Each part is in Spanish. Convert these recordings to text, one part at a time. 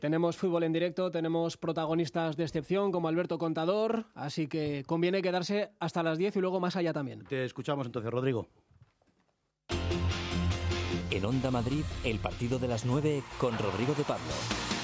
Tenemos fútbol en directo, tenemos protagonistas de excepción como Alberto Contador, así que conviene quedarse hasta las 10 y luego más allá también. Te escuchamos entonces, Rodrigo. En Onda Madrid, el partido de las 9 con Rodrigo de Pablo.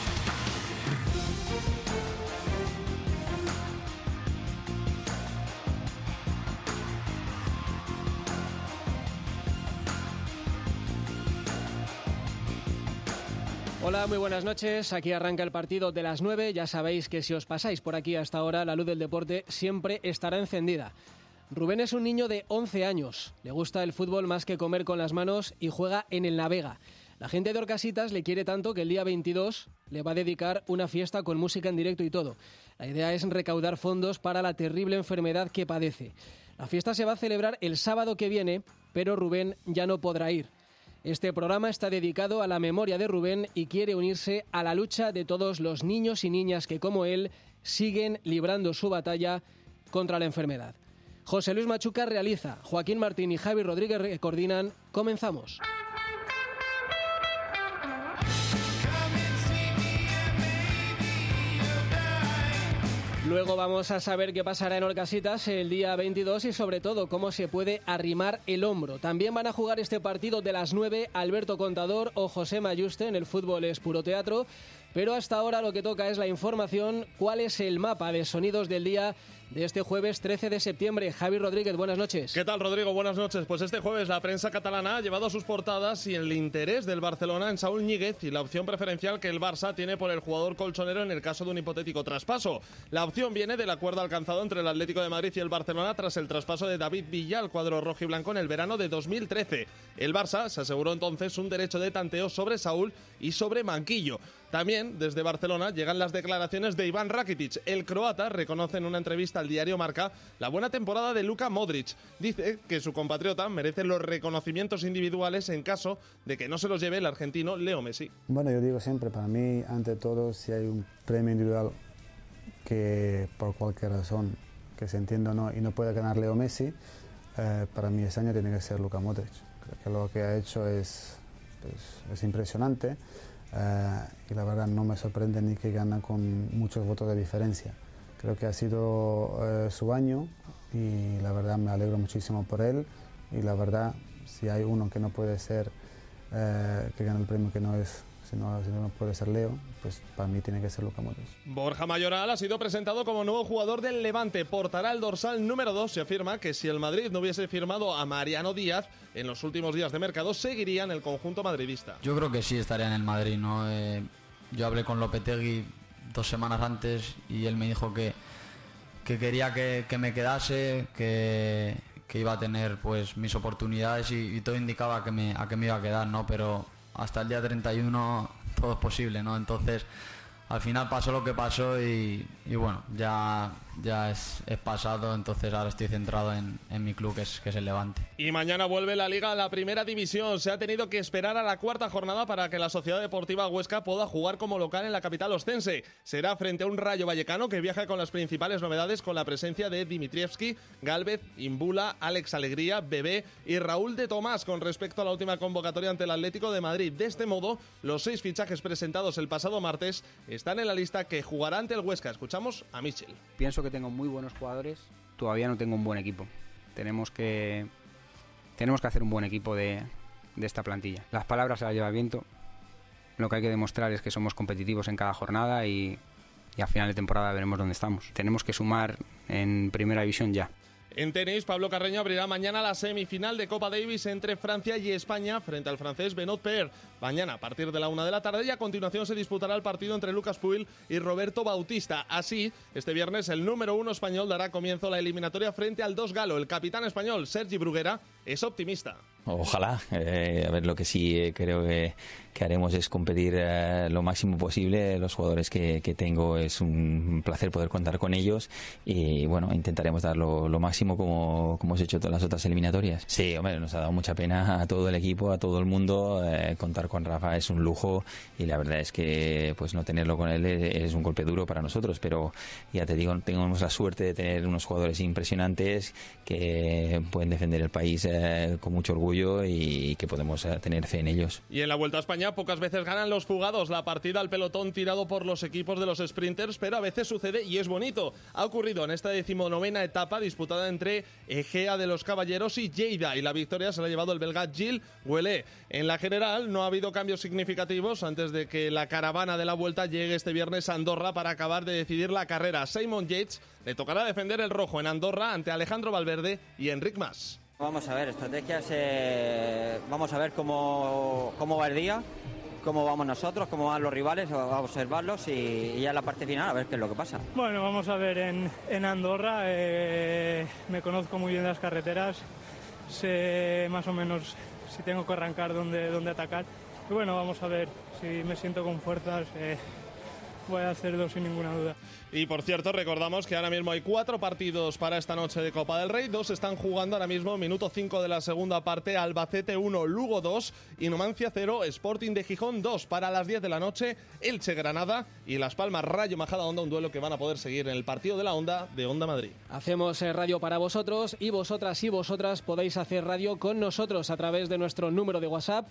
Hola, muy buenas noches. Aquí arranca el partido de las 9. Ya sabéis que si os pasáis por aquí hasta ahora, la luz del deporte siempre estará encendida. Rubén es un niño de 11 años. Le gusta el fútbol más que comer con las manos y juega en el Navega. La gente de Orcasitas le quiere tanto que el día 22 le va a dedicar una fiesta con música en directo y todo. La idea es recaudar fondos para la terrible enfermedad que padece. La fiesta se va a celebrar el sábado que viene, pero Rubén ya no podrá ir. Este programa está dedicado a la memoria de Rubén y quiere unirse a la lucha de todos los niños y niñas que, como él, siguen librando su batalla contra la enfermedad. José Luis Machuca realiza, Joaquín Martín y Javi Rodríguez coordinan. Comenzamos. Luego vamos a saber qué pasará en Orcasitas el día 22 y sobre todo cómo se puede arrimar el hombro. También van a jugar este partido de las 9 Alberto Contador o José Mayuste. En el fútbol es puro teatro, pero hasta ahora lo que toca es la información. ¿Cuál es el mapa de sonidos del día de este jueves 13 de septiembre? Javi Rodríguez, buenas noches. ¿Qué tal, Rodrigo? Buenas noches. Pues este jueves la prensa catalana ha llevado sus portadas y el interés del Barcelona en Saúl Ñíguez y la opción preferencial que el Barça tiene por el jugador colchonero en el caso de un hipotético traspaso. La opción viene del acuerdo alcanzado entre el Atlético de Madrid y el Barcelona tras el traspaso de David Villa al cuadro rojiblanco en el verano de 2013. El Barça se aseguró entonces un derecho de tanteo sobre Saúl y sobre Manquillo. También desde Barcelona llegan las declaraciones de Iván Rakitic. El croata reconoce en una entrevista al diario Marca la buena temporada de Luka Modric. Dice que su compatriota merece los reconocimientos individuales en caso de que no se los lleve el argentino Leo Messi. Bueno, yo digo siempre, para mí, ante todo, si hay un premio individual que por cualquier razón que se entienda o no y no puede ganar Leo Messi, para mí ese año tiene que ser Luka Modric. Creo que lo que ha hecho es impresionante. Y la verdad no me sorprende ni que gana con muchos votos de diferencia. Creo que ha sido su año y la verdad me alegro muchísimo por él y la verdad si hay uno que no puede ser que gane el premio que no es si no puede ser Leo, pues para mí tiene que ser Luka Modric. Borja Mayoral ha sido presentado como nuevo jugador del Levante. Portará el dorsal número 2. Se afirma que si el Madrid no hubiese firmado a Mariano Díaz en los últimos días de mercado, seguiría en el conjunto madridista. Yo creo que sí estaría en el Madrid, ¿no? Yo hablé con Lopetegui 2 semanas antes y él me dijo que quería que me quedase, que iba a tener pues mis oportunidades y todo indicaba a que me iba a quedar, ¿no? Pero hasta el día 31 todo es posible, ¿no? Entonces, al final pasó lo que pasó y bueno, ya es pasado, entonces ahora estoy centrado en mi club, que es el Levante. Y mañana vuelve la Liga a la Primera División. Se ha tenido que esperar a la 4ª jornada para que la Sociedad Deportiva Huesca pueda jugar como local en la capital ostense. Será frente a un Rayo Vallecano que viaja con las principales novedades, con la presencia de Dimitrievski, Gálvez, Imbula, Alex Alegría, Bebé y Raúl de Tomás con respecto a la última convocatoria ante el Atlético de Madrid. De este modo, los 6 fichajes presentados el pasado martes están en la lista que jugará ante el Huesca. Escuchamos a Michel. Pienso que tengo muy buenos jugadores, todavía no tengo un buen equipo. Tenemos que hacer un buen equipo de esta plantilla. Las palabras se las lleva el viento. Lo que hay que demostrar es que somos competitivos en cada jornada y a final de temporada veremos dónde estamos. Tenemos que sumar en Primera División ya. En tenis, Pablo Carreño abrirá mañana la semifinal de Copa Davis entre Francia y España frente al francés Benoît Paire. Mañana a partir de la 1 de la tarde y a continuación se disputará el partido entre Lucas Puig y Roberto Bautista. Así, este viernes el número 1 español dará comienzo a la eliminatoria frente al 2 galo. El capitán español, Sergi Bruguera, es optimista. Ojalá. A ver, lo que sí creo que haremos es competir lo máximo posible. Los jugadores que tengo es un placer poder contar con ellos y bueno, intentaremos dar lo máximo como hemos hecho todas las otras eliminatorias. Sí, hombre, nos ha dado mucha pena a todo el equipo, a todo el mundo. Contar con Rafa es un lujo y la verdad es que pues no tenerlo con él es un golpe duro para nosotros, pero ya te digo, tenemos la suerte de tener unos jugadores impresionantes que pueden defender el país con mucho orgullo apoyo y que podemos tener fe en ellos. Y en la Vuelta a España pocas veces ganan los fugados la partida al pelotón tirado por los equipos de los sprinters, pero a veces sucede y es bonito. Ha ocurrido en esta 19ª etapa disputada entre Egea de los Caballeros y Lleida, y la victoria se la ha llevado el belga Gilles Huelé. En la general no ha habido cambios significativos antes de que la caravana de la Vuelta llegue este viernes a Andorra para acabar de decidir la carrera. Simon Yates le tocará defender el rojo en Andorra ante Alejandro Valverde y Enric Mas. Vamos a ver, estrategias, vamos a ver cómo va el día, cómo vamos nosotros, cómo van los rivales, vamos a observarlos y ya en la parte final a ver qué es lo que pasa. Bueno, vamos a ver en Andorra, me conozco muy bien las carreteras, sé más o menos si tengo que arrancar, dónde atacar. Y bueno, vamos a ver si me siento con fuerzas. Voy a hacerlo sin ninguna duda. Y por cierto, recordamos que ahora mismo hay 4 partidos para esta noche de Copa del Rey. 2 están jugando ahora mismo, minuto 5 de la segunda parte. Albacete 1, Lugo 2 y Numancia 0, Sporting de Gijón 2. Para las 10 de la noche, Elche Granada y Las Palmas Rayo Majadahonda, un duelo que van a poder seguir en el partido de la Onda de Onda Madrid. Hacemos radio para vosotros y vosotras y vosotras podéis hacer radio con nosotros a través de nuestro número de WhatsApp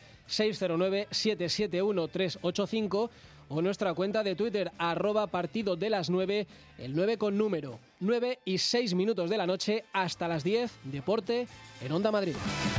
609-771-385 o nuestra cuenta de Twitter @partido de las 9, el 9 con número, 9 y 6 minutos de la noche hasta las 10, Deporte en Onda Madrid.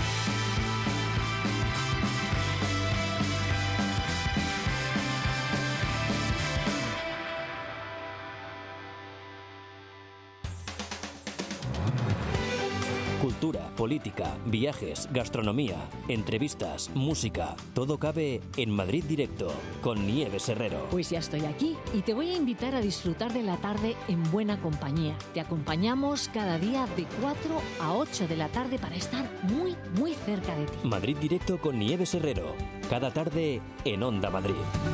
Cultura, política, viajes, gastronomía, entrevistas, música, todo cabe en Madrid Directo con Nieves Herrero. Pues ya estoy aquí y te voy a invitar a disfrutar de la tarde en buena compañía. Te acompañamos cada día de 4 a 8 de la tarde para estar muy, muy cerca de ti. Madrid Directo con Nieves Herrero, cada tarde en Onda Madrid.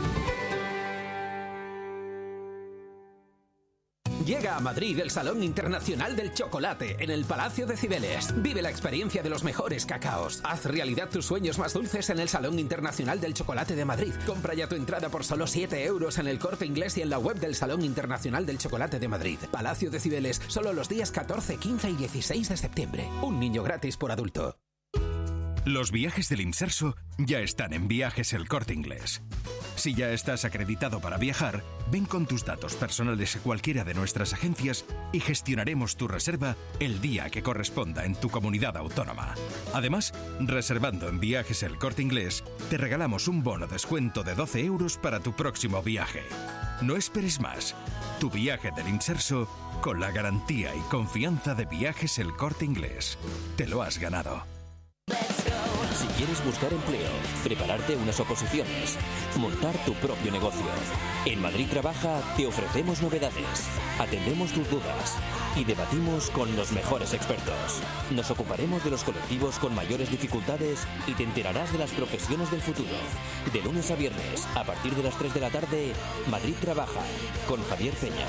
Llega a Madrid el Salón Internacional del Chocolate en el Palacio de Cibeles. Vive la experiencia de los mejores cacaos. Haz realidad tus sueños más dulces en el Salón Internacional del Chocolate de Madrid. Compra ya tu entrada por solo 7 euros en el Corte Inglés y en la web del Salón Internacional del Chocolate de Madrid. Palacio de Cibeles, solo los días 14, 15 y 16 de septiembre. Un niño gratis por adulto. Los viajes del Inserso ya están en Viajes El Corte Inglés. Si ya estás acreditado para viajar, ven con tus datos personales a cualquiera de nuestras agencias y gestionaremos tu reserva el día que corresponda en tu comunidad autónoma. Además, reservando en Viajes El Corte Inglés, te regalamos un bono descuento de 12 euros para tu próximo viaje. No esperes más. Tu viaje del Inserso con la garantía y confianza de Viajes El Corte Inglés. Te lo has ganado. Si quieres buscar empleo, prepararte unas oposiciones, montar tu propio negocio. En Madrid Trabaja te ofrecemos novedades, atendemos tus dudas y debatimos con los mejores expertos. Nos ocuparemos de los colectivos con mayores dificultades y te enterarás de las profesiones del futuro. De lunes a viernes, a partir de las 3 de la tarde, Madrid Trabaja, con Javier Peña.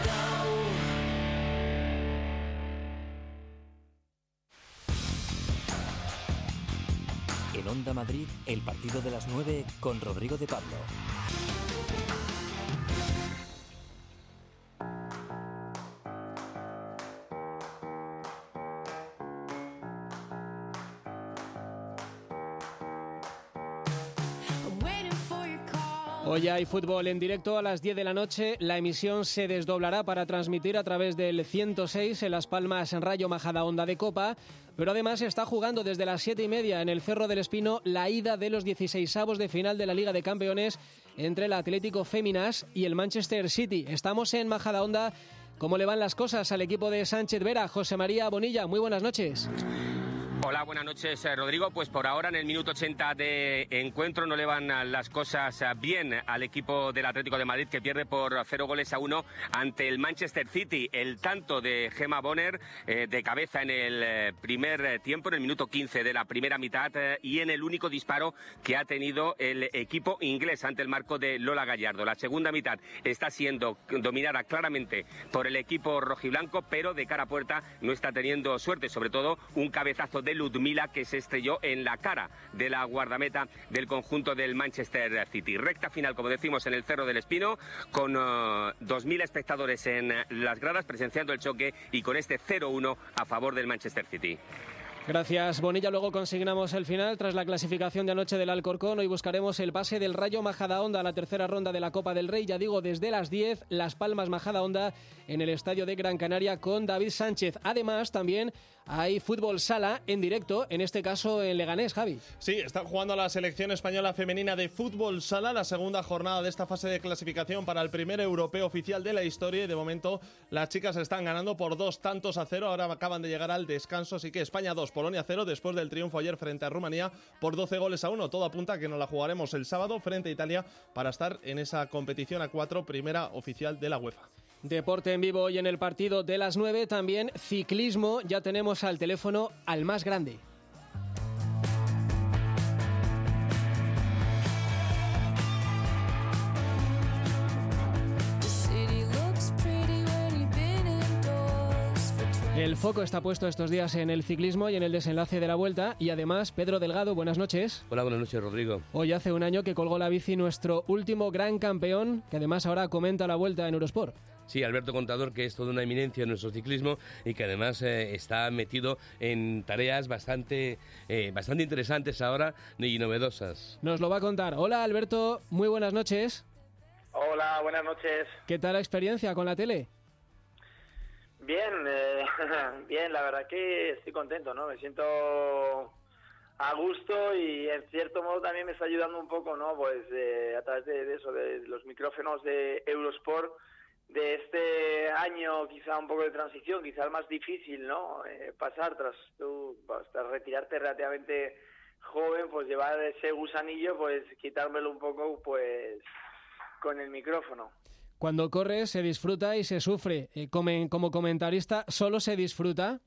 En Onda Madrid, el partido de las 9 con Rodrigo de Pablo. Hoy hay fútbol en directo a las 10 de la noche. La emisión se desdoblará para transmitir a través del 106 en Las Palmas en Rayo Majadahonda de Copa. Pero además está jugando desde las 7:30 en el Cerro del Espino la ida de los 16avos de final de la Liga de Campeones entre el Atlético Féminas y el Manchester City. Estamos en Majadahonda. ¿Cómo le van las cosas al equipo de Sánchez Vera? José María Bonilla, muy buenas noches. Hola, buenas noches, Rodrigo. Pues por ahora, en el minuto 80 de encuentro, no le van las cosas bien al equipo del Atlético de Madrid, que pierde por 0-1 ante el Manchester City. El tanto de Gemma Bonner de cabeza en el primer tiempo, en el minuto 15 de la primera mitad, y en el único disparo que ha tenido el equipo inglés ante el marco de Lola Gallardo. La segunda mitad está siendo dominada claramente por el equipo rojiblanco, pero de cara a puerta no está teniendo suerte, sobre todo un cabezazo de Ludmila que se estrelló en la cara de la guardameta del conjunto del Manchester City. Recta final, como decimos, en el Cerro del Espino, con 2.000 espectadores en las gradas presenciando el choque y con este 0-1 a favor del Manchester City. Gracias, Bonilla. Luego consignamos el final. Tras la clasificación de anoche del Alcorcón, hoy buscaremos el pase del Rayo Majadahonda a la tercera ronda de la Copa del Rey. Ya digo, desde las 10, Las Palmas Majadahonda en el estadio de Gran Canaria con David Sánchez. Además, también hay fútbol sala en directo, en este caso en Leganés, Javi. Sí, están jugando la selección española femenina de fútbol sala, la segunda jornada de esta fase de clasificación para el primer europeo oficial de la historia, y de momento las chicas están ganando por 2-0. Ahora acaban de llegar al descanso, así que España 2, Polonia 0, después del triunfo ayer frente a Rumanía por 12-1. Todo apunta a que nos la jugaremos el sábado frente a Italia para estar en esa competición a 4, primera oficial de la UEFA. Deporte en vivo hoy en el partido de las 9, también ciclismo. Ya tenemos al teléfono al más grande. El foco está puesto estos días en el ciclismo y en el desenlace de la Vuelta, y además Pedro Delgado, buenas noches. Hola, buenas noches, Rodrigo. Hoy hace un año que colgó la bici nuestro último gran campeón, que además ahora comenta la Vuelta en Eurosport. Sí, Alberto Contador, que es toda una eminencia en nuestro ciclismo y que además está metido en tareas bastante interesantes ahora y novedosas. Nos lo va a contar. Hola, Alberto, muy buenas noches. Hola, buenas noches. ¿Qué tal la experiencia con la tele? Bien, bien, la verdad que estoy contento, ¿no? Me siento a gusto y en cierto modo también me está ayudando un poco, ¿no? Pues a través de eso, de los micrófonos de Eurosport, de este año quizá un poco de transición, quizá el más difícil, ¿no? Pasar tras retirarte relativamente joven, pues llevar ese gusanillo, pues quitármelo un poco, pues con el micrófono. Cuando corres se disfruta y se sufre. Como comentarista, ¿solo se disfruta?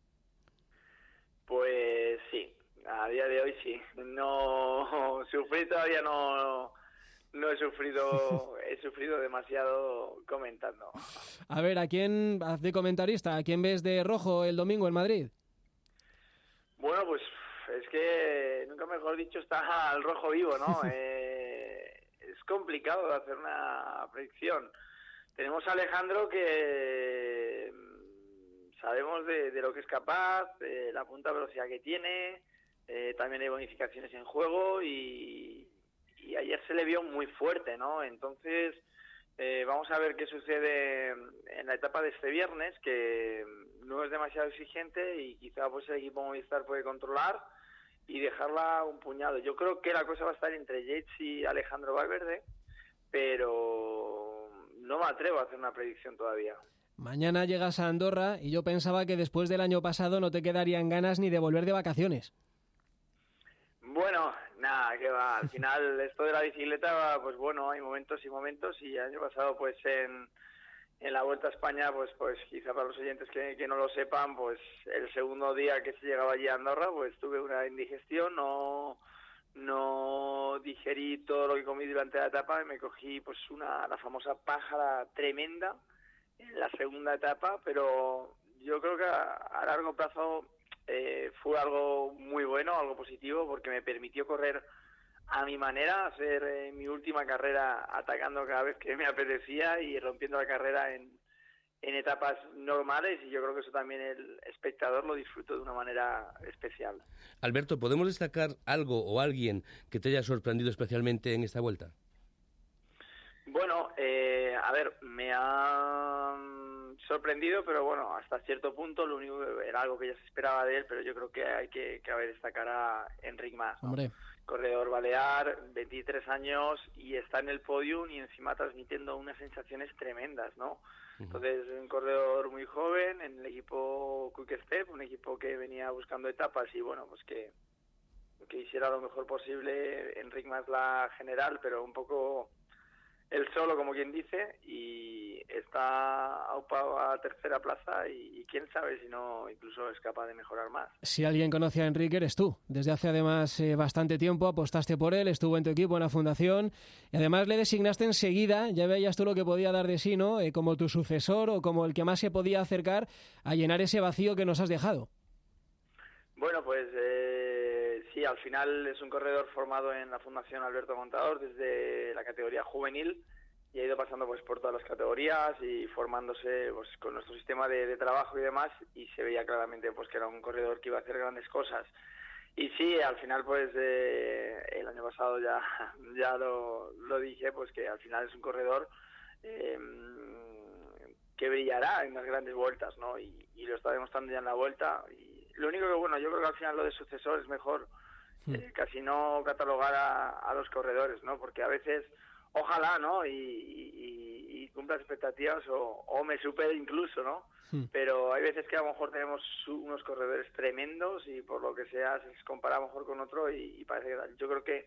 Pues sí, a día de hoy sí. No sufrí todavía, no he sufrido demasiado comentando. A ver, ¿a quién de comentarista? ¿A quién ves de rojo el domingo en Madrid? Bueno, pues es que nunca mejor dicho está al rojo vivo, ¿no? Es complicado hacer una predicción. Tenemos a Alejandro, que sabemos de lo que es capaz, de la punta velocidad que tiene, también hay bonificaciones en juego y ayer se le vio muy fuerte, ¿no? Entonces vamos a ver qué sucede en la etapa de este viernes, que no es demasiado exigente y quizá pues el equipo Movistar puede controlar y dejarla un puñado. Yo creo que la cosa va a estar entre Yates y Alejandro Valverde, pero no me atrevo a hacer una predicción todavía. Mañana llegas a Andorra y yo pensaba que después del año pasado no te quedarían ganas ni de volver de vacaciones. Bueno, nada, que va. Al final esto de la bicicleta, pues bueno, hay momentos y momentos, y el año pasado pues en la Vuelta a España, pues quizá para los oyentes que no lo sepan, pues el segundo día que se llegaba allí a Andorra, pues tuve una indigestión, no digerí todo lo que comí durante la etapa y me cogí pues la famosa pájara tremenda en la segunda etapa, pero yo creo que a largo plazo fue algo muy bueno, algo positivo, porque me permitió correr a mi manera, hacer mi última carrera atacando cada vez que me apetecía y rompiendo la carrera en etapas normales, y yo creo que eso también el espectador lo disfrutó de una manera especial. Alberto, ¿podemos destacar algo o alguien que te haya sorprendido especialmente en esta vuelta? Bueno, a ver, me ha sorprendido, pero bueno, hasta cierto punto. Lo único que era algo que ya se esperaba de él, pero yo creo que hay que cabe destacar a Enric Mas, ¿no? Hombre. Corredor balear, 23 años, y está en el podium y encima transmitiendo unas sensaciones tremendas, ¿no? Entonces, un corredor muy joven en el equipo Quick Step, un equipo que venía buscando etapas y bueno, pues que hiciera lo mejor posible. Enric Mas la general, pero un poco él solo, como quien dice, y está aupado a tercera plaza y quién sabe si no incluso es capaz de mejorar más. Si alguien conoce a Enrique, eres tú. Desde hace además bastante tiempo apostaste por él, estuvo en tu equipo en la fundación y además le designaste enseguida, ya veías tú lo que podía dar de sí, ¿no? Como tu sucesor o como el que más se podía acercar a llenar ese vacío que nos has dejado. Bueno, pues sí, al final es un corredor formado en la Fundación Alberto Contador desde la categoría juvenil y ha ido pasando pues por todas las categorías y formándose pues con nuestro sistema de trabajo y demás, y se veía claramente pues que era un corredor que iba a hacer grandes cosas. Y sí, al final pues el año pasado ya lo dije, pues que al final es un corredor que brillará en las grandes vueltas, ¿no? Y lo está demostrando ya en la vuelta. Y lo único que, bueno, yo creo que al final lo de sucesor es mejor casi no catalogar a los corredores, ¿no? Porque a veces, ojalá, ¿no? Y cumpla expectativas o me supere incluso, ¿no? Pero hay veces que a lo mejor tenemos unos corredores tremendos y por lo que sea se les compara a lo mejor con otro y parece que tal. Yo creo que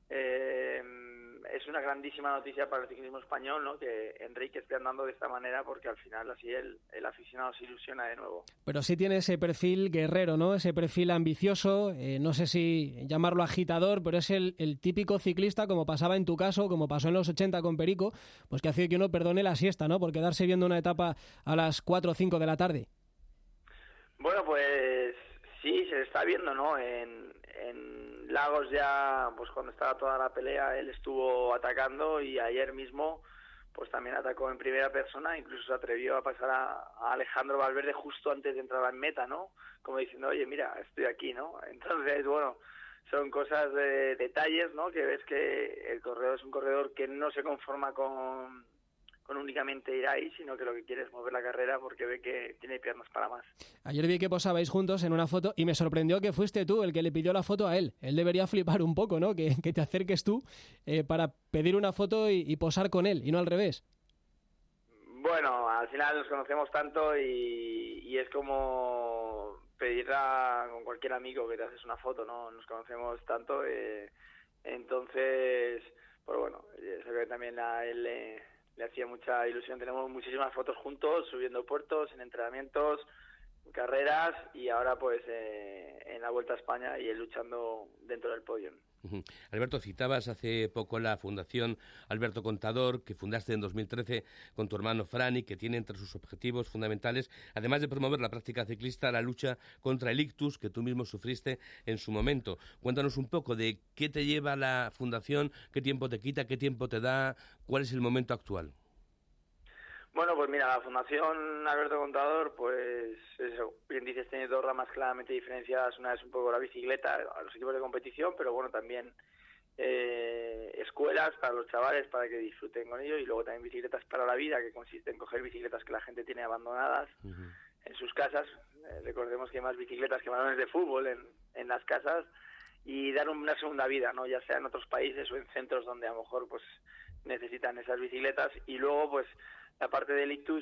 es una grandísima noticia para el ciclismo español, ¿no? Que Enrique esté andando de esta manera, porque al final así el aficionado se ilusiona de nuevo. Pero sí tiene ese perfil guerrero, ¿no? Ese perfil ambicioso, no sé si llamarlo agitador, pero es el típico ciclista, como pasaba en tu caso, como pasó en los 80 con Perico, pues que hace que uno perdone la siesta, ¿no? Por quedarse viendo una etapa a las 4 o 5 de la tarde. Bueno, pues sí, se está viendo, ¿no? En Lagos ya, pues cuando estaba toda la pelea, él estuvo atacando, y ayer mismo pues también atacó en primera persona, incluso se atrevió a pasar a Alejandro Valverde justo antes de entrar en meta, ¿no? Como diciendo, oye, mira, estoy aquí, ¿no? Entonces, bueno, son cosas de detalles, ¿no? Que ves que el corredor es un corredor que no se conforma con únicamente ir ahí, sino que lo que quiere es mover la carrera porque ve que tiene piernas para más. Ayer vi que posabais juntos en una foto y me sorprendió que fuiste tú el que le pidió la foto a él. Él debería flipar un poco, ¿no? Que te acerques tú para pedir una foto y posar con él, y no al revés. Bueno, al final nos conocemos tanto y es como pedirla con cualquier amigo que te haces una foto, ¿no? Nos conocemos tanto, entonces, pues bueno, sé que también a él le hacía mucha ilusión. Tenemos muchísimas fotos juntos, subiendo puertos, en entrenamientos, carreras, y ahora pues en la Vuelta a España y él luchando dentro del podio. Alberto, citabas hace poco la Fundación Alberto Contador, que fundaste en 2013 con tu hermano Fran, y que tiene entre sus objetivos fundamentales, además de promover la práctica ciclista, la lucha contra el ictus, que tú mismo sufriste en su momento. Cuéntanos un poco de qué te lleva la Fundación, qué tiempo te quita, qué tiempo te da, cuál es el momento actual. Bueno, pues mira, la Fundación Alberto Contador, pues eso, bien dices, tiene dos ramas claramente diferenciadas. Una es un poco la bicicleta, a los equipos de competición, pero bueno, también escuelas para los chavales para que disfruten con ello, y luego también bicicletas para la vida, que consiste en coger bicicletas que la gente tiene abandonadas en sus casas. Recordemos que hay más bicicletas que balones de fútbol en las casas, y dar una segunda vida, ¿no? Ya sea en otros países o en centros donde a lo mejor pues necesitan esas bicicletas. Y luego pues la parte del ictus,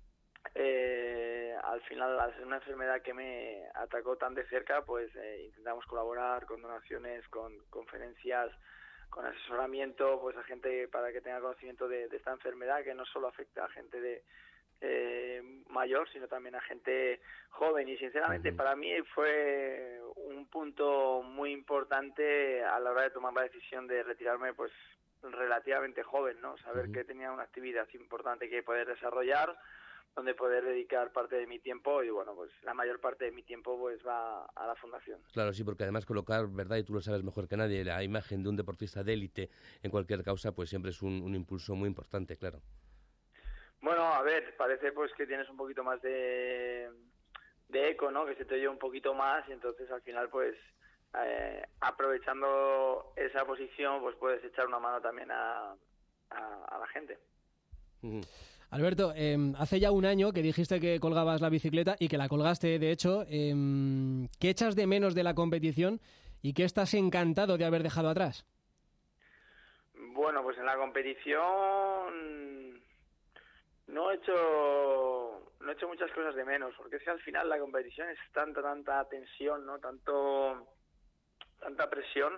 al final, al ser una enfermedad que me atacó tan de cerca, pues intentamos colaborar con donaciones, con conferencias, con asesoramiento, pues a gente para que tenga conocimiento de esta enfermedad, que no solo afecta a gente mayor, sino también a gente joven. Y sinceramente para mí fue un punto muy importante a la hora de tomar la decisión de retirarme, pues relativamente joven, ¿no? Saber que tenía una actividad importante que poder desarrollar, donde poder dedicar parte de mi tiempo, y bueno, pues la mayor parte de mi tiempo pues va a la fundación. Claro, sí, porque además colocar, ¿verdad?, y tú lo sabes mejor que nadie, la imagen de un deportista de élite en cualquier causa, pues siempre es un impulso muy importante, claro. Bueno, a ver, parece pues que tienes un poquito más de eco, ¿no? Que se te oye un poquito más, y entonces al final pues aprovechando esa posición pues puedes echar una mano también a la gente. Alberto, hace ya un año que dijiste que colgabas la bicicleta, y que la colgaste, de hecho. ¿Qué echas de menos de la competición y qué estás encantado de haber dejado atrás? Bueno, pues en la competición no he hecho muchas cosas de menos, porque es que al final la competición es tanta tensión, ¿no? Tanta presión,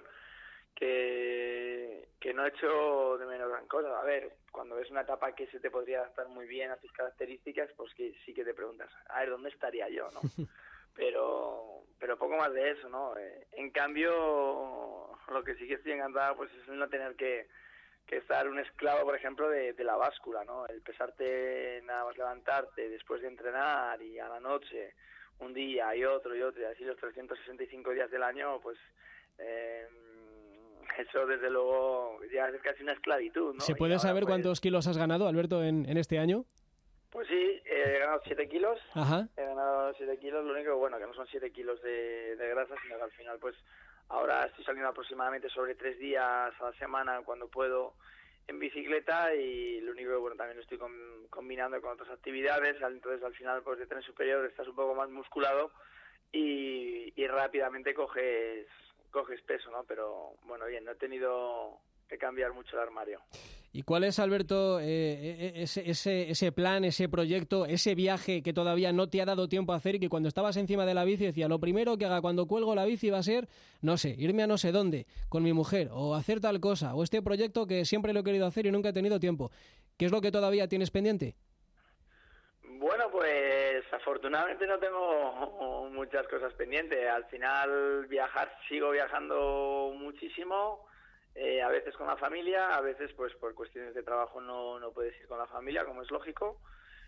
que no he hecho de menos gran cosa. A ver, cuando ves una etapa que se te podría adaptar muy bien a tus características, pues que sí que te preguntas, a ver, ¿dónde estaría yo, no? pero poco más de eso, ¿no? En cambio, lo que sí que estoy encantada pues es no tener que estar un esclavo, por ejemplo, de la báscula, ¿no? El pesarte, nada más levantarte después de entrenar, y a la noche un día y otro, y así los 365 días del año, pues eso desde luego ya es casi una esclavitud, ¿no? ¿Se puede saber cuántos kilos has ganado, Alberto, en este año? Pues sí, he ganado 7 kilos. Ajá. He ganado 7 kilos, lo único que no son 7 kilos de grasa, sino que al final pues ahora estoy saliendo aproximadamente sobre 3 días a la semana cuando puedo en bicicleta, y lo único que también lo estoy combinando con otras actividades, entonces al final pues de tren superior estás un poco más musculado y rápidamente coges peso, ¿no? Pero bueno, bien, no he tenido que cambiar mucho el armario. ¿Y cuál es, Alberto, ese plan, ese proyecto, ese viaje que todavía no te ha dado tiempo a hacer y que cuando estabas encima de la bici decía, lo primero que haga cuando cuelgo la bici va a ser, no sé, irme a no sé dónde con mi mujer, o hacer tal cosa, o este proyecto que siempre lo he querido hacer y nunca he tenido tiempo? ¿Qué es lo que todavía tienes pendiente? Bueno, pues afortunadamente no tengo muchas cosas pendientes. Al final sigo viajando muchísimo. A veces con la familia, a veces pues por cuestiones de trabajo no puedes ir con la familia, como es lógico,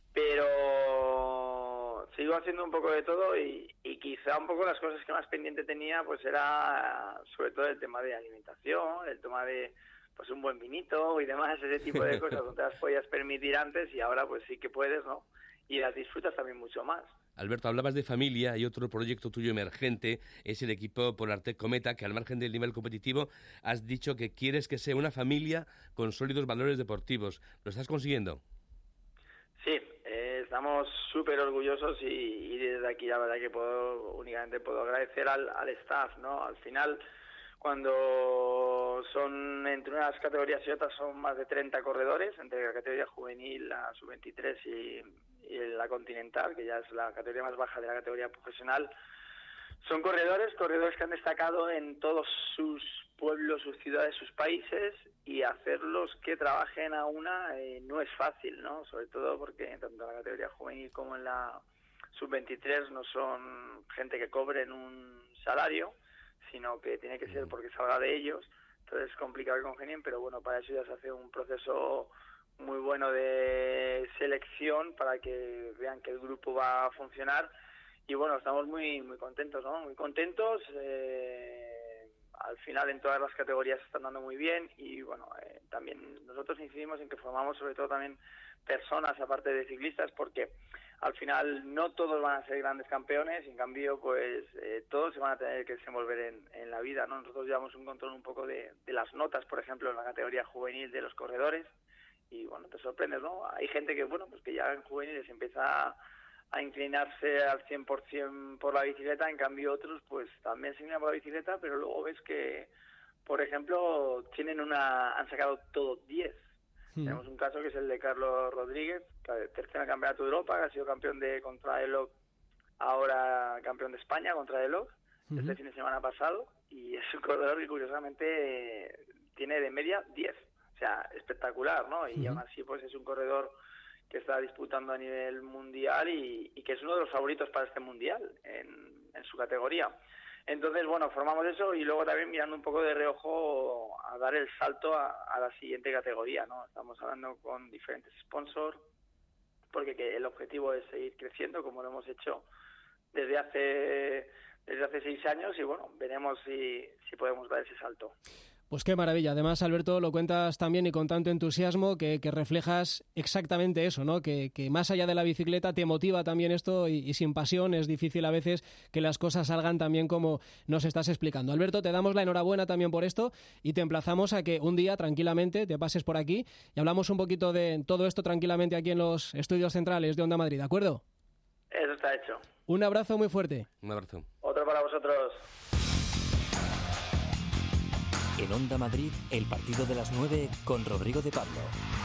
pero sigo haciendo un poco de todo y quizá un poco las cosas que más pendiente tenía pues era sobre todo el tema de alimentación, el tema de pues un buen vinito y demás, ese tipo de cosas donde las podías permitir antes y ahora pues sí que puedes, ¿no? Y las disfrutas también mucho más. Alberto, hablabas de familia y otro proyecto tuyo emergente es el equipo Polartec Cometa, que al margen del nivel competitivo has dicho que quieres que sea una familia con sólidos valores deportivos. ¿Lo estás consiguiendo? Sí, estamos súper orgullosos y desde aquí la verdad que únicamente puedo agradecer al staff, ¿no? Al final, cuando son entre unas categorías y otras son más de 30 corredores, entre la categoría juvenil, la sub-23 y la continental, que ya es la categoría más baja de la categoría profesional. Son corredores que han destacado en todos sus pueblos, sus ciudades, sus países, y hacerlos que trabajen a una no es fácil, ¿no? Sobre todo porque tanto en la categoría juvenil como en la sub-23 no son gente que cobren un salario, sino que tiene que ser porque se habla de ellos. Entonces es complicado que congenien, pero bueno, para eso ya se hace un proceso muy bueno de selección para que vean que el grupo va a funcionar. Y bueno, estamos muy contentos, ¿no? Muy contentos. Al final en todas las categorías se están dando muy bien y bueno, también nosotros incidimos en que formamos sobre todo también personas aparte de ciclistas, porque al final no todos van a ser grandes campeones, en cambio pues todos se van a tener que desenvolver en la vida, ¿no? Nosotros llevamos un control un poco de las notas, por ejemplo, en la categoría juvenil de los corredores, y bueno, te sorprendes, ¿no? Hay gente que, bueno, pues que ya en juveniles empieza a inclinarse al 100% por la bicicleta, en cambio otros pues también se inclinan por la bicicleta, pero luego ves que, por ejemplo, han sacado todo 10. Tenemos un caso que es el de Carlos Rodríguez, tercero campeonato de Europa, que ha sido campeón de contrarreloj, ahora campeón de España contrarreloj, este fin de semana pasado, y es un corredor que curiosamente tiene de media 10. O sea, espectacular, ¿no? Y aún así pues es un corredor que está disputando a nivel mundial y que es uno de los favoritos para este mundial en su categoría. Entonces, bueno, formamos eso y luego también mirando un poco de reojo a dar el salto a la siguiente categoría, ¿no? Estamos hablando con diferentes sponsors porque el objetivo es seguir creciendo como lo hemos hecho desde hace 6 años y bueno, veremos si podemos dar ese salto. Pues qué maravilla. Además, Alberto, lo cuentas también y con tanto entusiasmo que reflejas exactamente eso, ¿no? Que más allá de la bicicleta te motiva también esto y sin pasión es difícil a veces que las cosas salgan tan bien como nos estás explicando. Alberto, te damos la enhorabuena también por esto y te emplazamos a que un día tranquilamente te pases por aquí y hablamos un poquito de todo esto tranquilamente aquí en los estudios centrales de Onda Madrid, ¿de acuerdo? Eso está hecho. Un abrazo muy fuerte. Un abrazo. Otro para vosotros. En Onda Madrid, el partido de las 9 con Rodrigo de Pablo.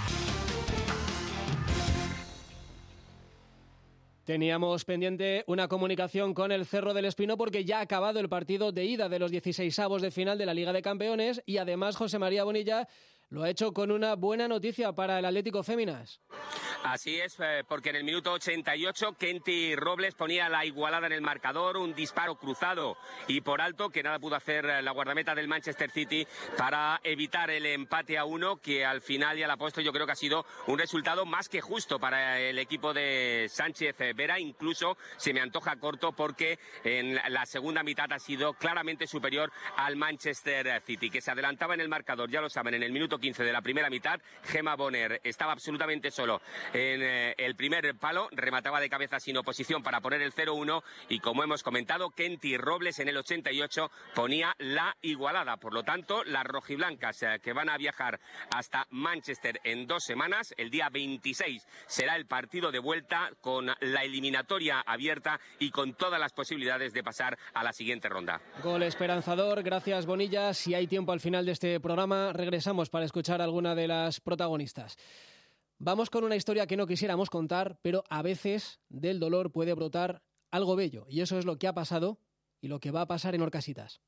Teníamos pendiente una comunicación con el Cerro del Espino porque ya ha acabado el partido de ida de los 16avos de final de la Liga de Campeones y además José María Bonilla lo ha hecho con una buena noticia para el Atlético Féminas. Así es, porque en el minuto 88 Kenty Robles ponía la igualada en el marcador, un disparo cruzado y por alto que nada pudo hacer la guardameta del Manchester City para evitar el empate a 1, que al final y a la postre yo creo que ha sido un resultado más que justo para el equipo de Sánchez Vera. Incluso se me antoja corto porque en la segunda mitad ha sido claramente superior al Manchester City, que se adelantaba en el marcador, ya lo saben, en el minuto 15 de la primera mitad. Gemma Bonner estaba absolutamente solo en el primer palo, remataba de cabeza sin oposición para poner el 0-1 y, como hemos comentado, Kenty Robles en el 88 ponía la igualada. Por lo tanto, las rojiblancas que van a viajar hasta Manchester en 2 semanas, el día 26 será el partido de vuelta con la eliminatoria abierta y con todas las posibilidades de pasar a la siguiente ronda. Gol esperanzador, gracias Bonilla. Si hay tiempo al final de este programa, regresamos para escuchar a alguna de las protagonistas. Vamos con una historia que no quisiéramos contar, pero a veces del dolor puede brotar algo bello. Y eso es lo que ha pasado y lo que va a pasar en Orcasitas.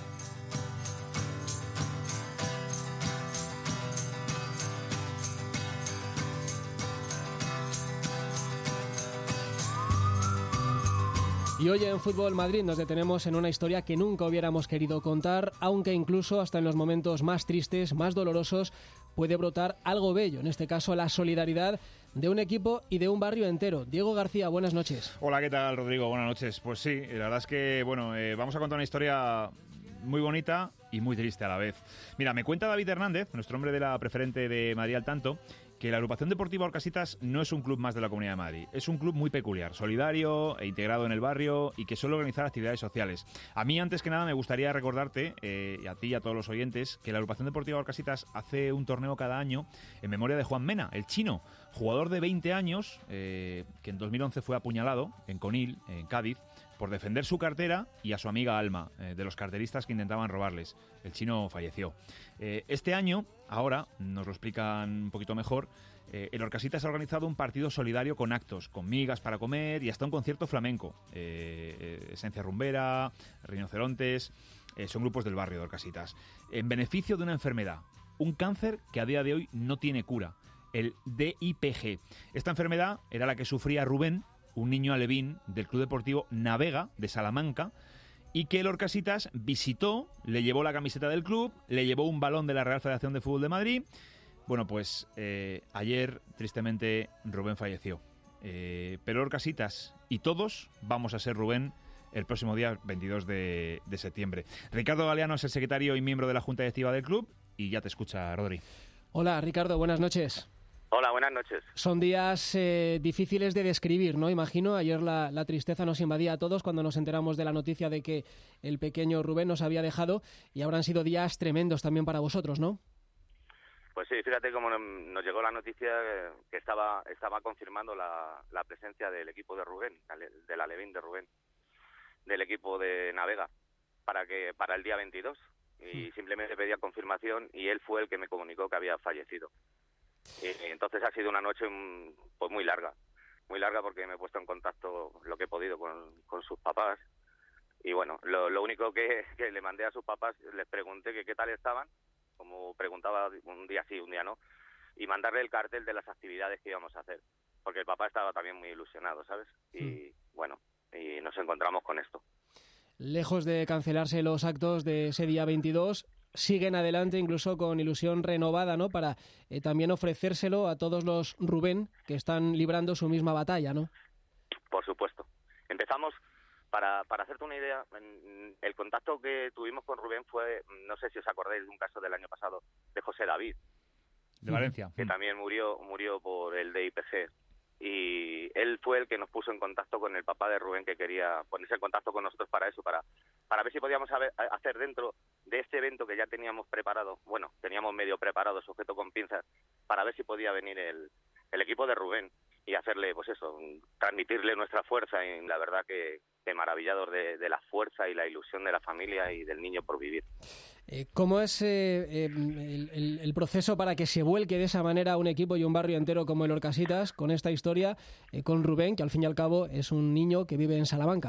Y hoy en Fútbol Madrid nos detenemos en una historia que nunca hubiéramos querido contar, aunque incluso hasta en los momentos más tristes, más dolorosos, puede brotar algo bello, en este caso la solidaridad de un equipo y de un barrio entero. Diego García, buenas noches. Hola, ¿qué tal, Rodrigo? Buenas noches. Pues sí, la verdad es que, vamos a contar una historia muy bonita y muy triste a la vez. Mira, me cuenta David Hernández, nuestro hombre de la preferente de Madrid al tanto, que la agrupación deportiva Orcasitas no es un club más de la Comunidad de Madrid. Es un club muy peculiar, solidario e integrado en el barrio y que suele organizar actividades sociales. A mí, antes que nada, me gustaría recordarte, y a ti y a todos los oyentes, que la agrupación deportiva Orcasitas hace un torneo cada año en memoria de Juan Mena, el chino, jugador de 20 años, que en 2011 fue apuñalado en Conil, en Cádiz, por defender su cartera y a su amiga Alma, de los carteristas que intentaban robarles. El chino falleció. Este año, ahora, nos lo explican un poquito mejor, el Orcasitas ha organizado un partido solidario con actos, con migas para comer y hasta un concierto flamenco. Esencia rumbera, rinocerontes, son grupos del barrio de Orcasitas. En beneficio de una enfermedad, un cáncer que a día de hoy no tiene cura, el DIPG. Esta enfermedad era la que sufría Rubén, un niño alevín del Club Deportivo Navega de Salamanca, y que el Orcasitas visitó, le llevó la camiseta del club, le llevó un balón de la Real Federación de Fútbol de Madrid. Bueno, pues ayer, tristemente, Rubén falleció. Pero Orcasitas y todos vamos a ser Rubén el próximo día 22 de septiembre. Ricardo Galeano es el secretario y miembro de la Junta Directiva del club y ya te escucha, Rodri. Hola, Ricardo, buenas noches. Hola, buenas noches. Son días difíciles de describir, ¿no? Imagino, ayer la tristeza nos invadía a todos cuando nos enteramos de la noticia de que el pequeño Rubén nos había dejado y habrán sido días tremendos también para vosotros, ¿no? Pues sí, fíjate cómo nos llegó la noticia que estaba confirmando la presencia del equipo de Rubén, del alevín de Rubén, del equipo de Navega, para el día 22. Y simplemente pedía confirmación y él fue el que me comunicó que había fallecido. Y entonces ha sido una noche pues muy larga porque me he puesto en contacto lo que he podido con sus papás y bueno, lo único que le mandé a sus papás, les pregunté que qué tal estaban, como preguntaba un día sí, un día no, y mandarle el cartel de las actividades que íbamos a hacer, porque el papá estaba también muy ilusionado, ¿sabes? Y bueno, y nos encontramos con esto. Lejos de cancelarse los actos de ese día 22, siguen adelante incluso con ilusión renovada, ¿no? Para también ofrecérselo a todos los Rubén que están librando su misma batalla, ¿no? Por supuesto. Empezamos, para hacerte una idea, el contacto que tuvimos con Rubén fue, no sé si os acordáis de un caso del año pasado, de José David. De Valencia. Que también murió por el DIPG. Y él fue el que nos puso en contacto con el papá de Rubén, que quería ponerse en contacto con nosotros para eso, para ver si podíamos hacer dentro de este evento que ya teníamos preparado, bueno, teníamos medio preparado, sujeto con pinzas, para ver si podía venir el equipo de Rubén y hacerle, pues eso, transmitirle nuestra fuerza, y la verdad que maravillados de la fuerza y la ilusión de la familia y del niño por vivir. ¿Cómo es el proceso para que se vuelque de esa manera un equipo y un barrio entero como el Orcasitas con esta historia, con Rubén, que al fin y al cabo es un niño que vive en Salamanca?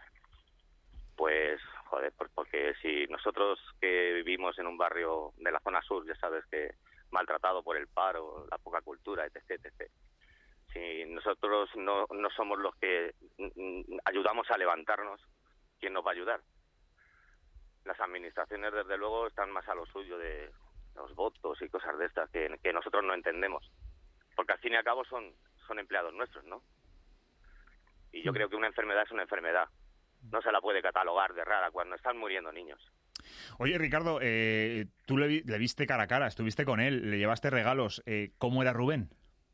Pues, joder, porque si nosotros que vivimos en un barrio de la zona sur, ya sabes que maltratado por el paro, la poca cultura, etc. Si nosotros no somos los que ayudamos a levantarnos, ¿quién nos va a ayudar? Las administraciones, desde luego, están más a lo suyo de los votos y cosas de estas que nosotros no entendemos. Porque al fin y al cabo son empleados nuestros, ¿no? Y yo creo que una enfermedad es una enfermedad. No se la puede catalogar de rara cuando están muriendo niños. Oye, Ricardo, tú le viste cara a cara, estuviste con él, le llevaste regalos. ¿Cómo era Rubén?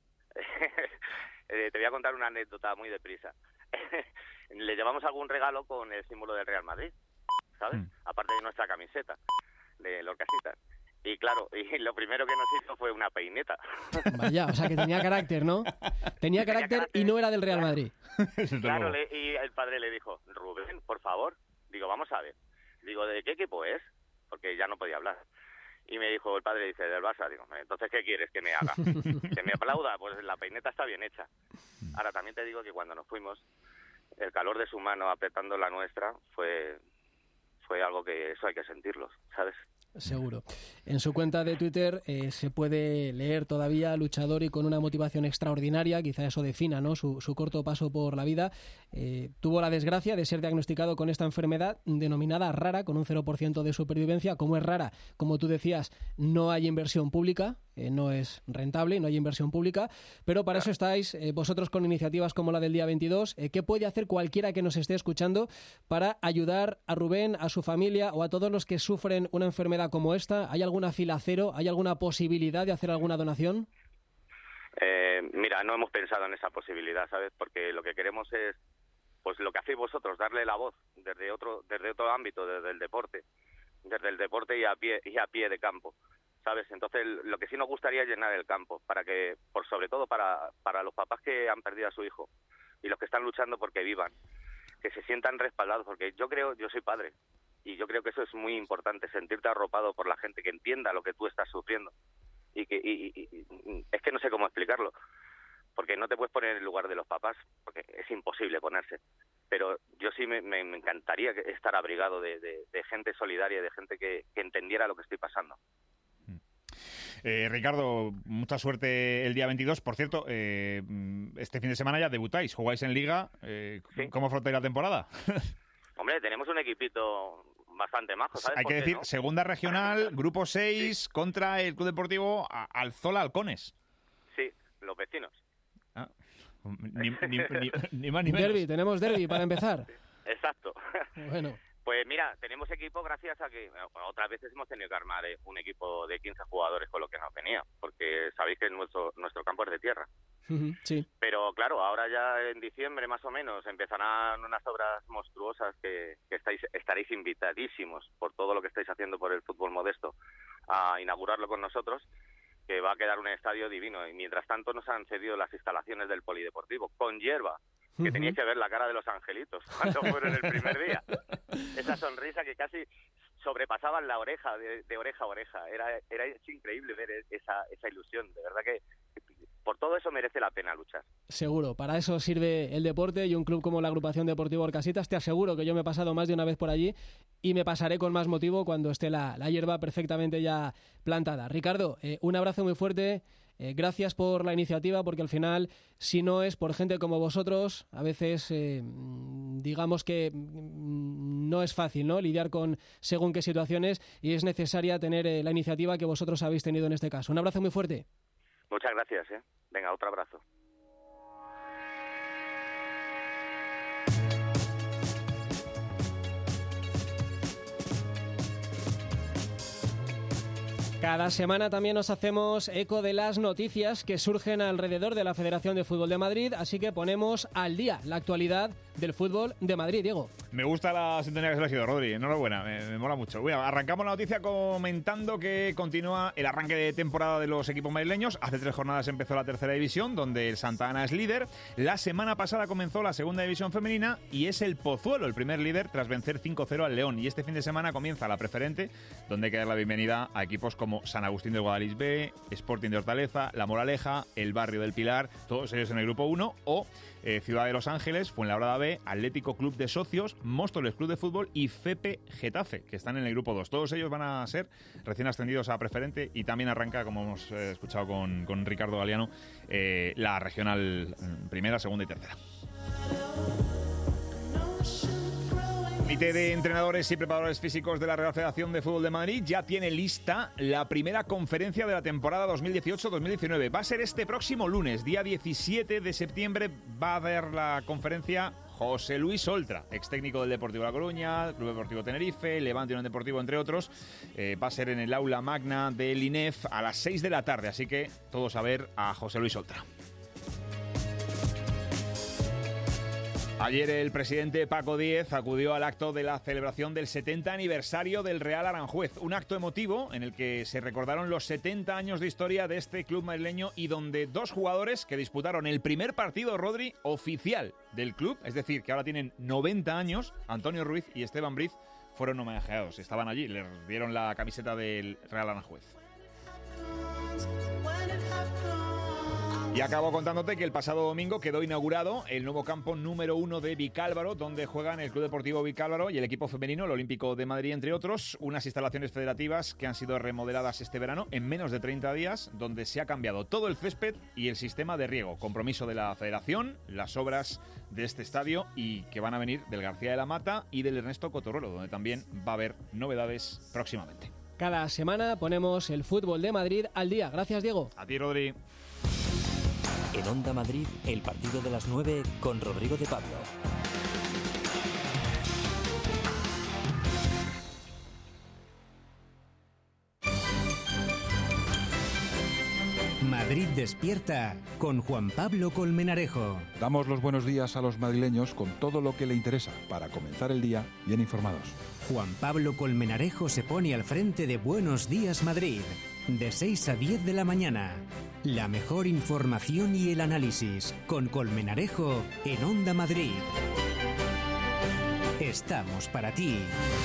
Te voy a contar una anécdota muy deprisa. Le llevamos algún regalo con el símbolo del Real Madrid, ¿sabes? Aparte de nuestra camiseta de los Casitas. Y claro, y lo primero que nos hizo fue una peineta. Vaya, o sea que tenía carácter, ¿no? Tenía carácter y no era del Real Madrid. Claro, y el padre le dijo, Rubén, por favor. Digo, vamos a ver. Digo, ¿de qué equipo es? Porque ya no podía hablar. Y me dijo, el padre dice, del Barça. Digo, entonces, ¿qué quieres que me haga? ¿Que me aplauda? Pues la peineta está bien hecha. Ahora, también te digo que cuando nos fuimos, el calor de su mano apretando la nuestra fue algo que eso hay que sentirlo, ¿sabes? Seguro. En su cuenta de Twitter se puede leer todavía luchador y con una motivación extraordinaria, quizá eso defina, ¿no?, su corto paso por la vida. Tuvo la desgracia de ser diagnosticado con esta enfermedad denominada rara, con un 0% de supervivencia. Como es rara, como tú decías, no hay inversión pública, no es rentable, no hay inversión pública, pero para eso estáis vosotros con iniciativas como la del día 22. ¿Qué puede hacer cualquiera que nos esté escuchando para ayudar a Rubén, a su familia o a todos los que sufren una enfermedad como esta? ¿Hay alguna fila cero? ¿Hay alguna posibilidad de hacer alguna donación? Mira, no hemos pensado en esa posibilidad, ¿sabes? Porque lo que queremos es, pues lo que hacéis vosotros, darle la voz desde otro ámbito, desde el deporte y a pie de campo, ¿sabes? Entonces, lo que sí nos gustaría es llenar el campo, para que, sobre todo para los papás que han perdido a su hijo y los que están luchando porque vivan, que se sientan respaldados, porque yo soy padre, y yo creo que eso es muy importante, sentirte arropado por la gente que entienda lo que tú estás sufriendo. Y es que no sé cómo explicarlo, porque no te puedes poner en el lugar de los papás, porque es imposible ponerse. Pero yo sí me encantaría estar abrigado de gente solidaria, de gente que entendiera lo que estoy pasando. Ricardo, mucha suerte el día 22. Por cierto, este fin de semana ya debutáis, jugáis en Liga. ¿Sí? ¿Cómo afrontáis la temporada? Hombre, tenemos un equipito bastante majo, ¿sabes? Hay que decir, ¿no? Segunda regional, grupo 6, sí, contra el Club Deportivo Alzola Halcones. Sí, los vecinos. Ah, ni más ni menos. Derbi, tenemos derbi para empezar. Exacto. Bueno. Pues mira, tenemos equipo gracias a que otras veces hemos tenido que armar un equipo de 15 jugadores con lo que nos venía, porque sabéis que nuestro campo es de tierra. Sí. Pero claro, ahora ya en diciembre más o menos empezarán unas obras monstruosas que estaréis invitadísimos por todo lo que estáis haciendo por el fútbol modesto a inaugurarlo con nosotros, que va a quedar un estadio divino. Y mientras tanto nos han cedido las instalaciones del polideportivo con hierba, que teníais que ver la cara de los angelitos cuando fueron el primer día. Esa sonrisa que casi sobrepasaban la oreja, de oreja a oreja. Era increíble ver esa ilusión. De verdad que por todo eso merece la pena luchar. Seguro, para eso sirve el deporte, y un club como la Agrupación Deportiva Orcasitas. Te aseguro que yo me he pasado más de una vez por allí y me pasaré con más motivo cuando esté la hierba perfectamente ya plantada. Ricardo, un abrazo muy fuerte. Gracias por la iniciativa, porque al final, si no es por gente como vosotros, a veces digamos que no es fácil, ¿no?, lidiar con según qué situaciones, y es necesaria tener la iniciativa que vosotros habéis tenido en este caso. Un abrazo muy fuerte. Muchas gracias. Venga, otro abrazo. Cada semana también nos hacemos eco de las noticias que surgen alrededor de la Federación de Fútbol de Madrid, así que ponemos al día la actualidad del fútbol de Madrid. Diego. Me gusta la sintonía que se le ha sido, Rodri. Enhorabuena, me mola mucho. Bueno, arrancamos la noticia comentando que continúa el arranque de temporada de los equipos madrileños. Hace 3 jornadas empezó la tercera división, donde el Santa Ana es líder. La semana pasada comenzó la segunda división femenina y es el Pozuelo el primer líder tras vencer 5-0 al León. Y este fin de semana comienza la preferente, donde hay que dar la bienvenida a equipos como como San Agustín del Guadalix, Sporting de Hortaleza, La Moraleja, el Barrio del Pilar, todos ellos en el grupo 1, o Ciudad de Los Ángeles, Fuenlabrada B, Atlético Club de Socios, Móstoles Club de Fútbol y FEPE Getafe, que están en el grupo 2. Todos ellos van a ser recién ascendidos a preferente y también arranca, como hemos escuchado con Ricardo Galeano, la regional primera, segunda y tercera. El Comité de Entrenadores y Preparadores Físicos de la Real Federación de Fútbol de Madrid ya tiene lista la primera conferencia de la temporada 2018-2019. Va a ser este próximo lunes, día 17 de septiembre, va a haber la conferencia José Luis Oltra, ex técnico del Deportivo La Coruña, Club Deportivo Tenerife, Levante Unión Deportivo, entre otros. Va a ser en el aula magna del INEF a las 6 de la tarde, así que todos a ver a José Luis Oltra. Ayer el presidente Paco Díez acudió al acto de la celebración del 70 aniversario del Real Aranjuez, un acto emotivo en el que se recordaron los 70 años de historia de este club madrileño y donde dos jugadores que disputaron el primer partido, Rodri, oficial del club, es decir, que ahora tienen 90 años, Antonio Ruiz y Esteban Briz, fueron homenajeados, estaban allí, les dieron la camiseta del Real Aranjuez. Y acabo contándote que el pasado domingo quedó inaugurado el nuevo campo número 1 de Vicálvaro, donde juegan el Club Deportivo Vicálvaro y el equipo femenino, el Olímpico de Madrid, entre otros. Unas instalaciones federativas que han sido remodeladas este verano en menos de 30 días, donde se ha cambiado todo el césped y el sistema de riego. Compromiso de la federación, las obras de este estadio y que van a venir del García de la Mata y del Ernesto Cotorruelo, donde también va a haber novedades próximamente. Cada semana ponemos el fútbol de Madrid al día. Gracias, Diego. A ti, Rodri. En Onda Madrid, el partido de las 9 con Rodrigo de Pablo. Madrid despierta con Juan Pablo Colmenarejo. Damos los buenos días a los madrileños con todo lo que le interesa para comenzar el día bien informados. Juan Pablo Colmenarejo se pone al frente de Buenos Días Madrid, de 6 a 10 de la mañana. La mejor información y el análisis con Colmenarejo en Onda Madrid. Estamos para ti.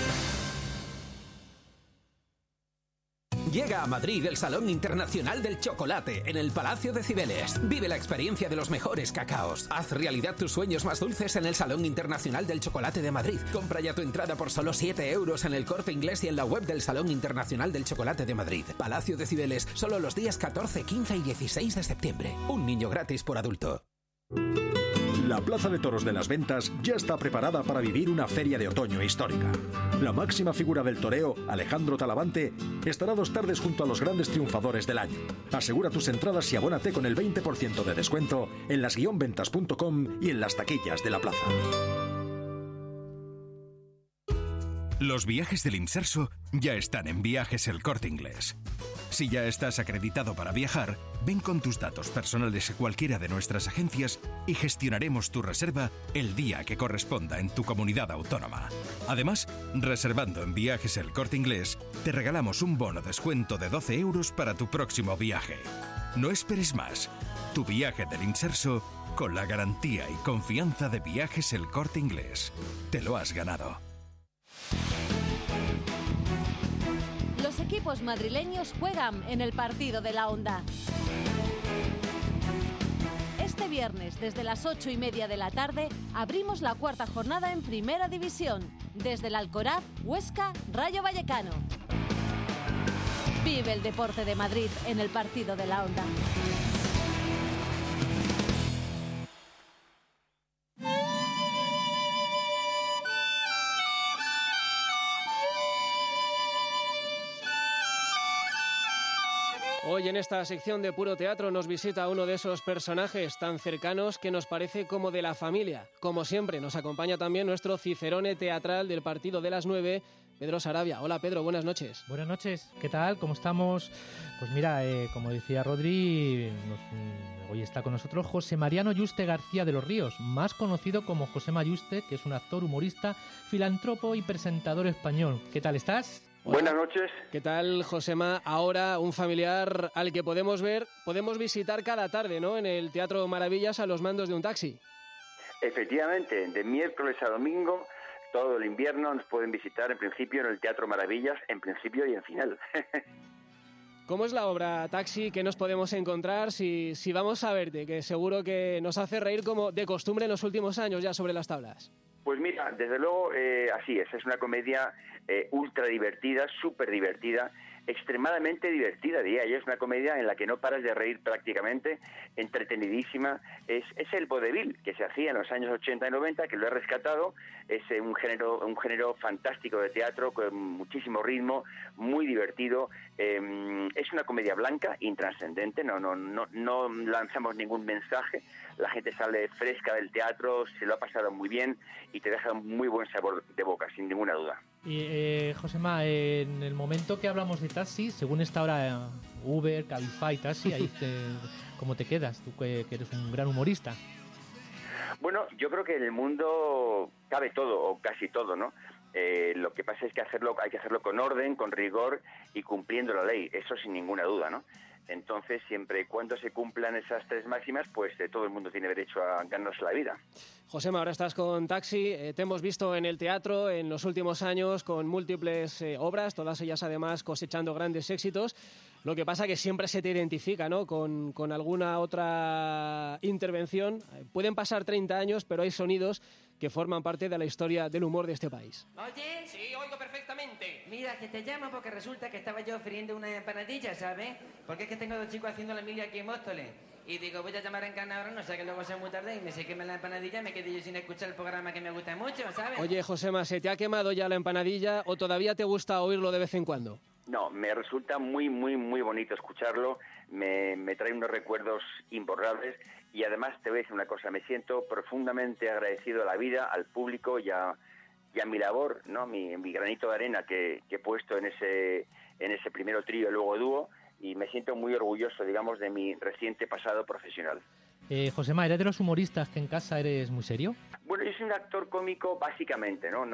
Llega a Madrid el Salón Internacional del Chocolate en el Palacio de Cibeles. Vive la experiencia de los mejores cacaos. Haz realidad tus sueños más dulces en el Salón Internacional del Chocolate de Madrid. Compra ya tu entrada por solo 7 euros en el Corte Inglés y en la web del Salón Internacional del Chocolate de Madrid. Palacio de Cibeles, solo los días 14, 15 y 16 de septiembre. Un niño gratis por adulto. La Plaza de Toros de las Ventas ya está preparada para vivir una feria de otoño histórica. La máxima figura del toreo, Alejandro Talavante, estará 2 tardes junto a los grandes triunfadores del año. Asegura tus entradas y abónate con el 20% de descuento en las-ventas.com y en las taquillas de la plaza. Los viajes del Inserso ya están en Viajes El Corte Inglés. Si ya estás acreditado para viajar, ven con tus datos personales a cualquiera de nuestras agencias y gestionaremos tu reserva el día que corresponda en tu comunidad autónoma. Además, reservando en Viajes El Corte Inglés, te regalamos un bono descuento de 12 euros para tu próximo viaje. No esperes más. Tu viaje del Inserso con la garantía y confianza de Viajes El Corte Inglés. Te lo has ganado. Los equipos madrileños juegan en el partido de la Onda. Este viernes, desde las 8:30 de la tarde, abrimos la 4ª jornada en Primera División, desde el Alcoraz, Huesca, Rayo Vallecano. Vive el deporte de Madrid en el partido de la Onda. Hoy en esta sección de Puro Teatro nos visita uno de esos personajes tan cercanos que nos parece como de la familia. Como siempre, nos acompaña también nuestro cicerone teatral del partido de las 9, Pedro Sarabia. Hola Pedro, buenas noches. Buenas noches, ¿qué tal? ¿Cómo estamos? Pues mira, como decía Rodri, hoy está con nosotros José Mariano Yuste García de los Ríos, más conocido como Josema Yuste, que es un actor, humorista, filántropo y presentador español. ¿Qué tal estás? Buenas noches. ¿Qué tal, Josema? Ahora un familiar al que podemos visitar cada tarde, ¿no? En el Teatro Maravillas a los mandos de un taxi. Efectivamente, de miércoles a domingo, todo el invierno nos pueden visitar en principio en el Teatro Maravillas, en principio y en final. ¿Cómo es la obra, Taxi? ¿Qué nos podemos encontrar si vamos a verte? Que seguro que nos hace reír como de costumbre en los últimos años ya sobre las tablas. Pues mira, desde luego así es una comedia ultra divertida, súper divertida, extremadamente divertida, diría yo. Es una comedia en la que no paras de reír prácticamente, entretenidísima. Es el vodevil que se hacía en los años 80 y 90, que lo he rescatado. Es un género fantástico de teatro, con muchísimo ritmo, muy divertido. Es una comedia blanca, intrascendente, no lanzamos ningún mensaje. La gente sale fresca del teatro, se lo ha pasado muy bien y te deja un muy buen sabor de boca, sin ninguna duda. Y Josema, en el momento que hablamos de Taxi, según está ahora Uber, Cabify, Taxi, ahí ¿cómo te quedas? Tú que eres un gran humorista. Bueno, yo creo que en el mundo cabe todo, o casi todo, ¿no? Lo que pasa es que hay que hacerlo con orden, con rigor y cumpliendo la ley, eso sin ninguna duda, ¿no? Entonces, siempre y cuando se cumplan esas tres máximas, pues todo el mundo tiene derecho a ganarse la vida. Josema, ahora estás con Taxi. Te hemos visto en el teatro en los últimos años con múltiples obras, todas ellas además cosechando grandes éxitos. Lo que pasa que siempre se te identifica, ¿no?, con alguna otra intervención. Pueden pasar 30 años, pero hay sonidos que forman parte de la historia del humor de este país. Oye, sí, oigo perfectamente. Mira, que te llamo porque resulta que estaba yo friendo una empanadilla, ¿sabes? Porque es que tengo 2 chicos haciendo la mili aquí en Móstoles. Y digo, voy a llamar a Encarnadora, no sé, que luego sea muy tarde y me se queme la empanadilla y me quedé yo sin escuchar el programa que me gusta mucho, ¿sabes? Oye, Josema, ¿se te ha quemado ya la empanadilla o todavía te gusta oírlo de vez en cuando? No, me resulta muy, muy, muy bonito escucharlo, me trae unos recuerdos imborrables y además te voy a decir una cosa, me siento profundamente agradecido a la vida, al público y a mi labor, ¿no? Mi granito de arena que he puesto en ese primero trío y luego dúo, y me siento muy orgulloso, digamos, de mi reciente pasado profesional. Josema, ¿eres de los humoristas que en casa eres muy serio? Bueno, yo soy un actor cómico básicamente, ¿no?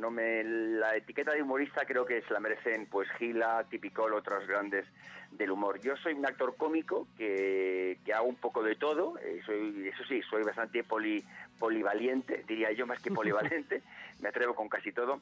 La etiqueta de humorista creo que se la merecen pues Gila, Tipicol, otros grandes del humor. Yo soy un actor cómico que hago un poco de todo, soy bastante polivaliente, diría yo, más que polivalente, me atrevo con casi todo.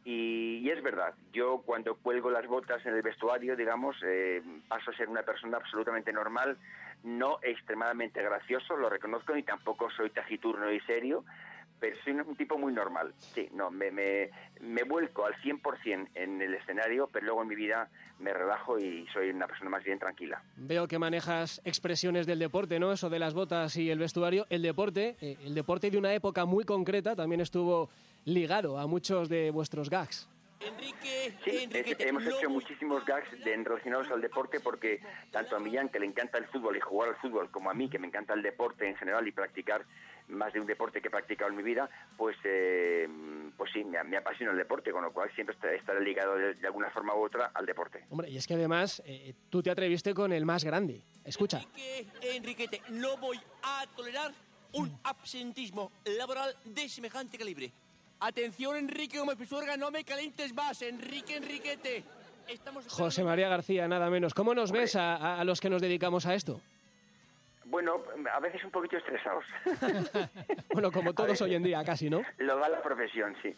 Y es verdad, yo cuando cuelgo las botas en el vestuario, digamos, paso a ser una persona absolutamente normal, no extremadamente gracioso, lo reconozco, ni tampoco soy taciturno y serio, pero soy un tipo muy normal. Sí, no, me vuelco al 100% en el escenario, pero luego en mi vida me relajo y soy una persona más bien tranquila. Veo que manejas expresiones del deporte, ¿no? Eso de las botas y el vestuario. El deporte de una época muy concreta también estuvo ligado a muchos de vuestros gags. Sí, hemos hecho muchísimos gags relacionados al deporte porque tanto a Millán, que le encanta el fútbol y jugar al fútbol, como a mí, que me encanta el deporte en general y practicar más de un deporte que he practicado en mi vida, pues sí, me apasiona el deporte, con lo cual siempre estaré ligado de alguna forma u otra al deporte. Hombre, y es que además tú te atreviste con el más grande. Escucha. Enriquete, no voy a tolerar un absentismo laboral de semejante calibre. Atención, Enrique Gómez Pisuerga, no me calientes más, Enriquete. José María García, nada menos. ¿Cómo nos ves a los que nos dedicamos a esto? Bueno, a veces un poquito estresados. Bueno, como todos hoy en día, casi, ¿no? Lo da la profesión, sí.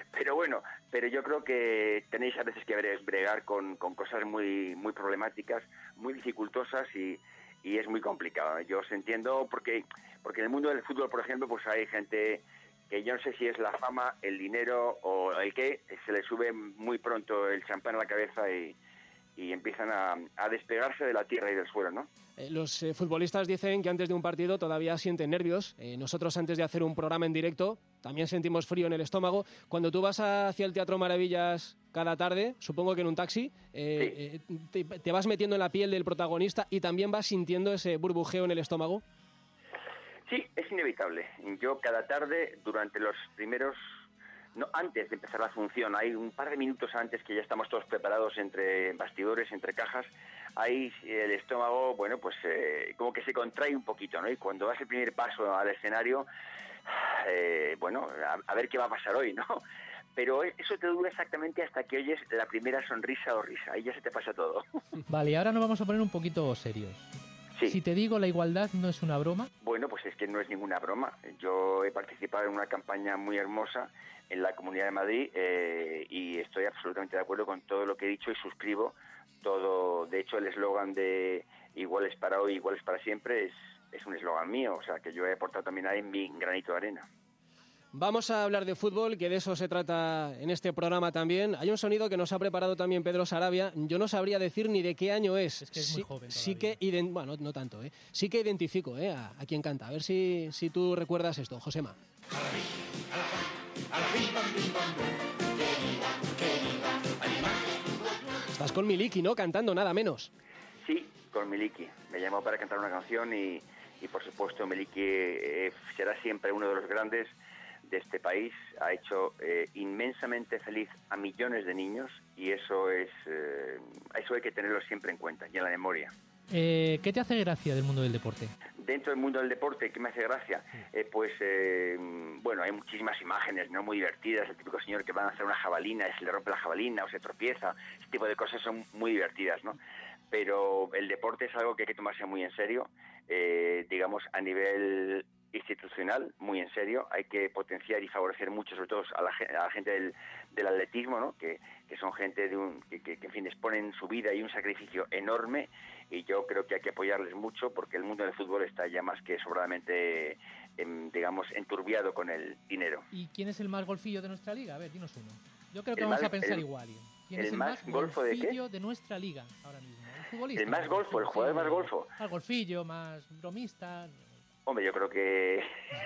Pero yo creo que tenéis a veces que bregar con cosas muy, muy problemáticas, muy dificultosas y es muy complicado. Yo os entiendo porque en el mundo del fútbol, por ejemplo, pues hay gente que yo no sé si es la fama, el dinero o el qué, se le sube muy pronto el champán a la cabeza y empiezan a despegarse de la tierra y del suelo, ¿no? Los futbolistas dicen que antes de un partido todavía sienten nervios. Nosotros antes de hacer un programa en directo también sentimos frío en el estómago. Cuando tú vas hacia el Teatro Maravillas cada tarde, supongo que en un taxi, sí, te vas metiendo en la piel del protagonista y también vas sintiendo ese burbujeo en el estómago. Sí, es inevitable. Yo cada tarde, durante los primeros... No, antes de empezar la función, hay un par de minutos antes que ya estamos todos preparados entre bastidores, entre cajas, ahí el estómago, bueno, pues como que se contrae un poquito, ¿no? Y cuando das el primer paso al escenario, bueno, a ver qué va a pasar hoy, ¿no? Pero eso te dura exactamente hasta que oyes la primera sonrisa o risa, ahí ya se te pasa todo. Vale, y ahora nos vamos a poner un poquito serios. Sí. Si te digo la igualdad no es una broma. Bueno, pues es que no es ninguna broma. Yo he participado en una campaña muy hermosa en la Comunidad de Madrid y estoy absolutamente de acuerdo con todo lo que he dicho y suscribo todo. De hecho, el eslogan de iguales para hoy, iguales para siempre es un eslogan mío, o sea, que yo he aportado también ahí mi granito de arena. Vamos a hablar de fútbol, que de eso se trata en este programa también. Hay un sonido que nos ha preparado también Pedro Sarabia. Yo no sabría decir ni de qué año es. Es que es muy joven todavía. Sí que, bueno, no tanto, ¿eh? Sí que identifico a quien canta. A ver si tú recuerdas esto, Josema. Estás con Miliki, ¿no? Cantando, nada menos. Sí, con Miliki. Me llamó para cantar una canción y por supuesto Miliki será siempre uno de los grandes de este país. Ha hecho inmensamente feliz a millones de niños y eso hay que tenerlo siempre en cuenta y en la memoria. ¿Qué te hace gracia del mundo del deporte? Dentro del mundo del deporte, ¿qué me hace gracia? Bueno, hay muchísimas imágenes, ¿no? Muy divertidas. El típico señor que va a hacer una jabalina, se le rompe la jabalina o se tropieza. Ese tipo de cosas son muy divertidas, ¿no? Pero el deporte es algo que hay que tomarse muy en serio, digamos, a nivel institucional, muy en serio. Hay que potenciar y favorecer mucho, sobre todo a la gente del atletismo, ¿no? Que son gente que en fin, exponen su vida y un sacrificio enorme, y yo creo que hay que apoyarles mucho porque el mundo del fútbol está ya más que sobradamente, digamos, enturbiado con el dinero. ¿Y quién es el más golfillo de nuestra liga? A ver, dinos uno. Yo creo que vamos a pensar igual. ¿Quién es el más golfo de qué? de nuestra liga ahora mismo? El futbolista. El más golfo, el jugador más golfo. Más golfillo, más bromista. Hombre, yo creo que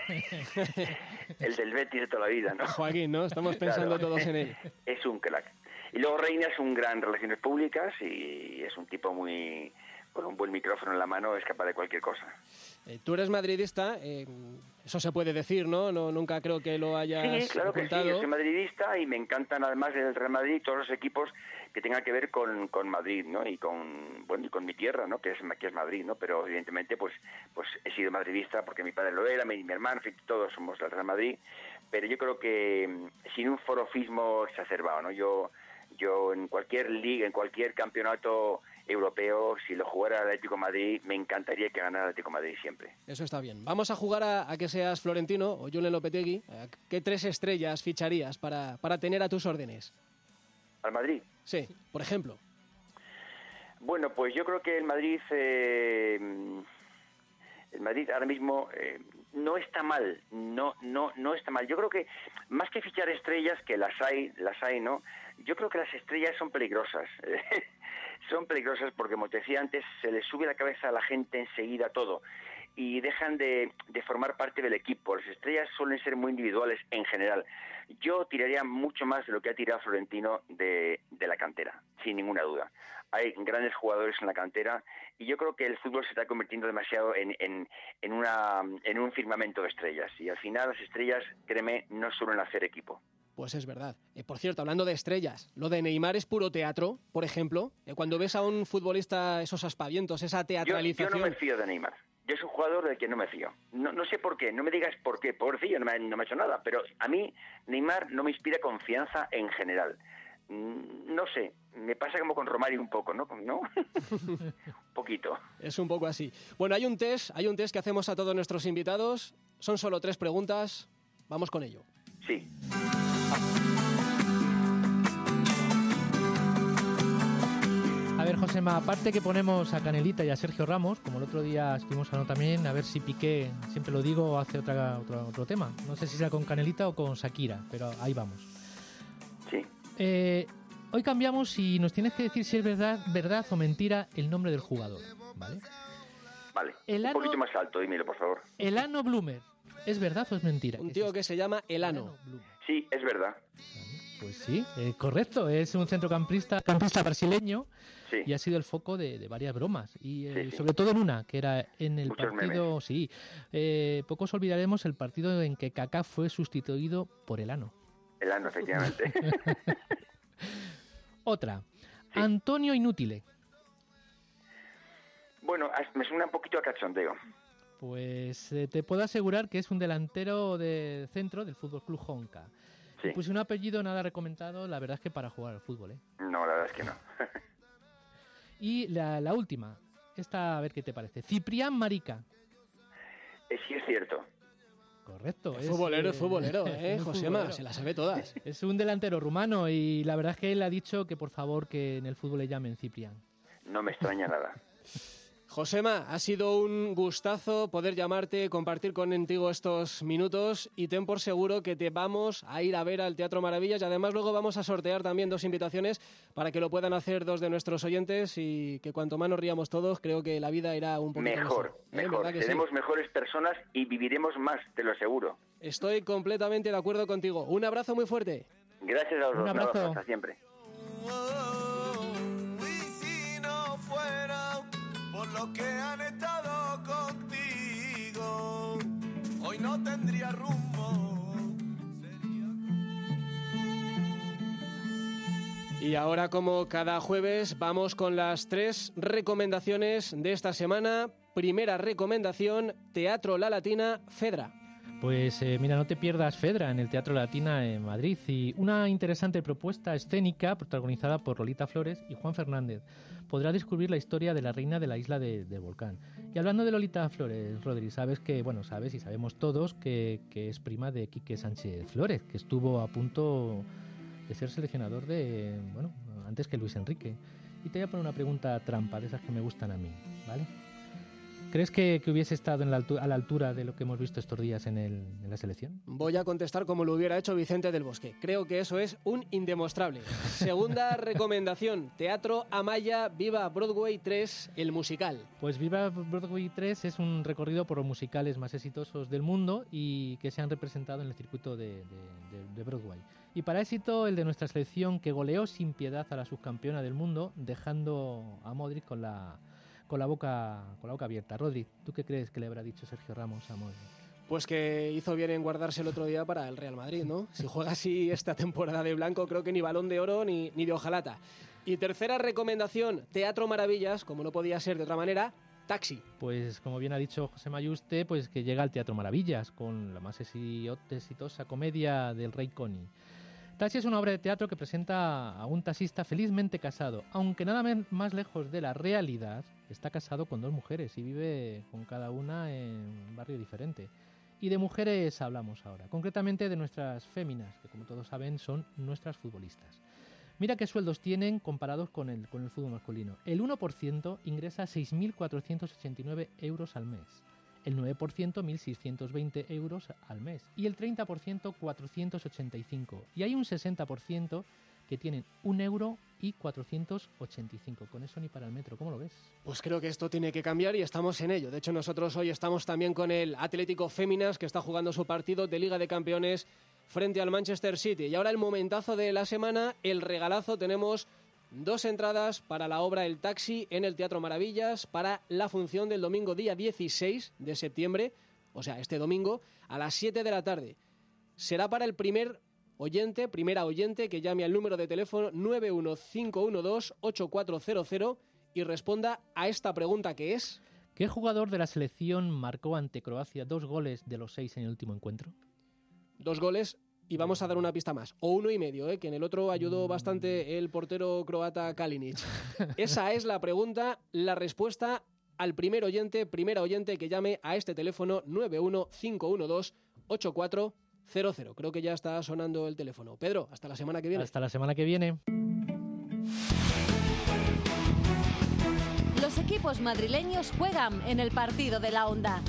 el del Betis de toda la vida, ¿no? Joaquín, ¿no? Estamos pensando todos en él. Es un crack. Y luego Reina es un gran relaciones públicas y es un tipo muy... con un buen micrófono en la mano, es capaz de cualquier cosa. Tú eres madridista, eso se puede decir, ¿no? Nunca creo que lo hayas Sí, claro ocultado. que sí, yo soy madridista y me encantan además el Real Madrid todos los equipos que tengan que ver con Madrid, ¿no? Y con mi tierra, ¿no? Que es Madrid, ¿no? Pero evidentemente pues he sido madridista porque mi padre lo era, mi hermano, en fin, todos somos del Real Madrid, pero yo creo que sin un forofismo exacerbado, ¿no? Yo en cualquier liga, en cualquier campeonato europeo, si lo jugara el Atlético de Madrid, me encantaría que ganara el Atlético de Madrid siempre. Eso está bien. Vamos a jugar a que seas Florentino o Julen Lopetegui. ¿Qué 3 estrellas ficharías para tener a tus órdenes? ¿Al Madrid? Sí, por ejemplo. Bueno, pues yo creo que el Madrid ahora mismo no está mal, no está mal. Yo creo que más que fichar estrellas, que las hay, ¿no? Yo creo que las estrellas son peligrosas. Son peligrosas porque, como te decía antes, se les sube la cabeza a la gente enseguida todo y dejan de formar parte del equipo. Las estrellas suelen ser muy individuales en general. Yo tiraría mucho más de lo que ha tirado Florentino de la cantera, sin ninguna duda. Hay grandes jugadores en la cantera y yo creo que el fútbol se está convirtiendo demasiado en un firmamento de estrellas. Y al final las estrellas, créeme, no suelen hacer equipo. Pues es verdad. Por cierto, hablando de estrellas, lo de Neymar es puro teatro, por ejemplo. Cuando ves a un futbolista, esos aspavientos, esa teatralización... Yo no me fío de Neymar. Yo soy un jugador del que no me fío. No sé por qué, no me digas por qué. Pobrecillo, no me ha hecho nada. Pero a mí, Neymar no me inspira confianza en general. No sé, me pasa como con Romario un poco, ¿no? Un poquito. Es un poco así. Bueno, hay un test que hacemos a todos nuestros invitados. Son solo 3 preguntas. Vamos con ello. Sí. A ver, Josema, aparte que ponemos a Canelita y a Sergio Ramos, como el otro día estuvimos hablando también, a ver si Piqué, siempre lo digo, hace otro tema. No sé si sea con Canelita o con Shakira, pero ahí vamos. Sí. Hoy cambiamos y nos tienes que decir si es verdad o mentira el nombre del jugador, ¿vale? Vale, un poquito más alto, dímelo, por favor. Elano Bloomer, ¿es verdad o es mentira? Un tío que se llama Elano. Sí, es verdad. Pues sí, correcto, es un centrocampista brasileño. Sí. Y ha sido el foco de varias bromas, y sí. sobre todo en una, que era en el Muchos partido, memes. sí, pocos olvidaremos el partido en que Kaká fue sustituido por Elano. Elano, efectivamente. Otra, sí. Antonio Inútile. Bueno, me suena un poquito a cachondeo. Pues te puedo asegurar que es un delantero de centro del Fútbol Club Honka. Sí. Pues un apellido nada recomendado, la verdad es que para jugar al fútbol, ¿eh? No, la verdad es que no. Y la última, esta a ver qué te parece. Ciprián Marica. Sí, es cierto. Correcto. Es futbolero, Josema, se las sabe todas. Es un delantero rumano y la verdad es que él ha dicho que por favor que en el fútbol le llamen Ciprián. no me extraña nada. Josema, ha sido un gustazo poder llamarte, compartir contigo estos minutos y ten por seguro que te vamos a ir a ver al Teatro Maravillas y además luego vamos a sortear también 2 invitaciones para que lo puedan hacer 2 de nuestros oyentes y que cuanto más nos riamos todos, creo que la vida irá un poquito mejor. Seremos sí. Mejores personas y viviremos más, te lo aseguro. Estoy completamente de acuerdo contigo. Un abrazo muy fuerte. Gracias a vosotros. Un abrazo. Hasta siempre. Los que han estado contigo, hoy no tendría rumbo. Y ahora, como cada jueves, vamos con las 3 recomendaciones de esta semana. Primera recomendación, Teatro La Latina, Fedra. Pues mira, no te pierdas Fedra en el Teatro La Latina en Madrid y una interesante propuesta escénica protagonizada por Lolita Flores y Juan Fernández. Podrá descubrir la historia de la reina de la isla de Volcán. Y hablando de Lolita Flores, Rodri, sabes y sabemos todos que es prima de Quique Sánchez Flores, que estuvo a punto de ser seleccionador antes que Luis Enrique. Y te voy a poner una pregunta trampa, de esas que me gustan a mí, ¿vale? ¿Crees que hubiese estado a la altura de lo que hemos visto estos días en la selección? Voy a contestar como lo hubiera hecho Vicente del Bosque. Creo que eso es un indemostrable. Segunda recomendación, Teatro Amaya, Viva Broadway 3, el musical. Pues Viva Broadway 3 es un recorrido por los musicales más exitosos del mundo y que se han representado en el circuito de Broadway. Y para éxito, el de nuestra selección, que goleó sin piedad a la subcampeona del mundo, dejando a Modric con la boca abierta. Rodri, ¿tú qué crees que le habrá dicho Sergio Ramos a Modric? Pues que hizo bien en guardarse el otro día para el Real Madrid, ¿no? Si juega así esta temporada de blanco, creo que ni Balón de Oro ni de hojalata. Y tercera recomendación, Teatro Maravillas, como no podía ser de otra manera, Taxi. Pues como bien ha dicho José Mayuste, pues que llega al Teatro Maravillas con la más exitosa comedia del Rey Connie. Taxi es una obra de teatro que presenta a un taxista felizmente casado, aunque nada más lejos de la realidad, está casado con 2 mujeres y vive con cada una en un barrio diferente. Y de mujeres hablamos ahora, concretamente de nuestras féminas, que como todos saben son nuestras futbolistas. Mira qué sueldos tienen comparados con el fútbol masculino. El 1% ingresa 6.489 euros al mes. El 9%, 1.620 euros al mes. Y el 30%, 485. Y hay un 60% que tienen 1 euro y 485. Con eso ni para el metro. ¿Cómo lo ves? Pues creo que esto tiene que cambiar y estamos en ello. De hecho, nosotros hoy estamos también con el Atlético Féminas, que está jugando su partido de Liga de Campeones frente al Manchester City. Y ahora el momentazo de la semana, el regalazo. Tenemos 2 entradas para la obra El Taxi en el Teatro Maravillas para la función del domingo día 16 de septiembre, o sea, este domingo, a las 7 de la tarde. Será para el primera oyente que llame al número de teléfono 91512-8400 y responda a esta pregunta que es... ¿Qué jugador de la selección marcó ante Croacia 2 goles de los 6 en el último encuentro? 2 goles... Y vamos a dar una pista más, o 1,5, que en el otro ayudó bastante el portero croata Kalinic. Esa es la pregunta, la respuesta al primera oyente que llame a este teléfono 91512-8400. Creo que ya está sonando el teléfono. Pedro, hasta la semana que viene. Hasta la semana que viene. Los equipos madrileños juegan en el partido de la Onda.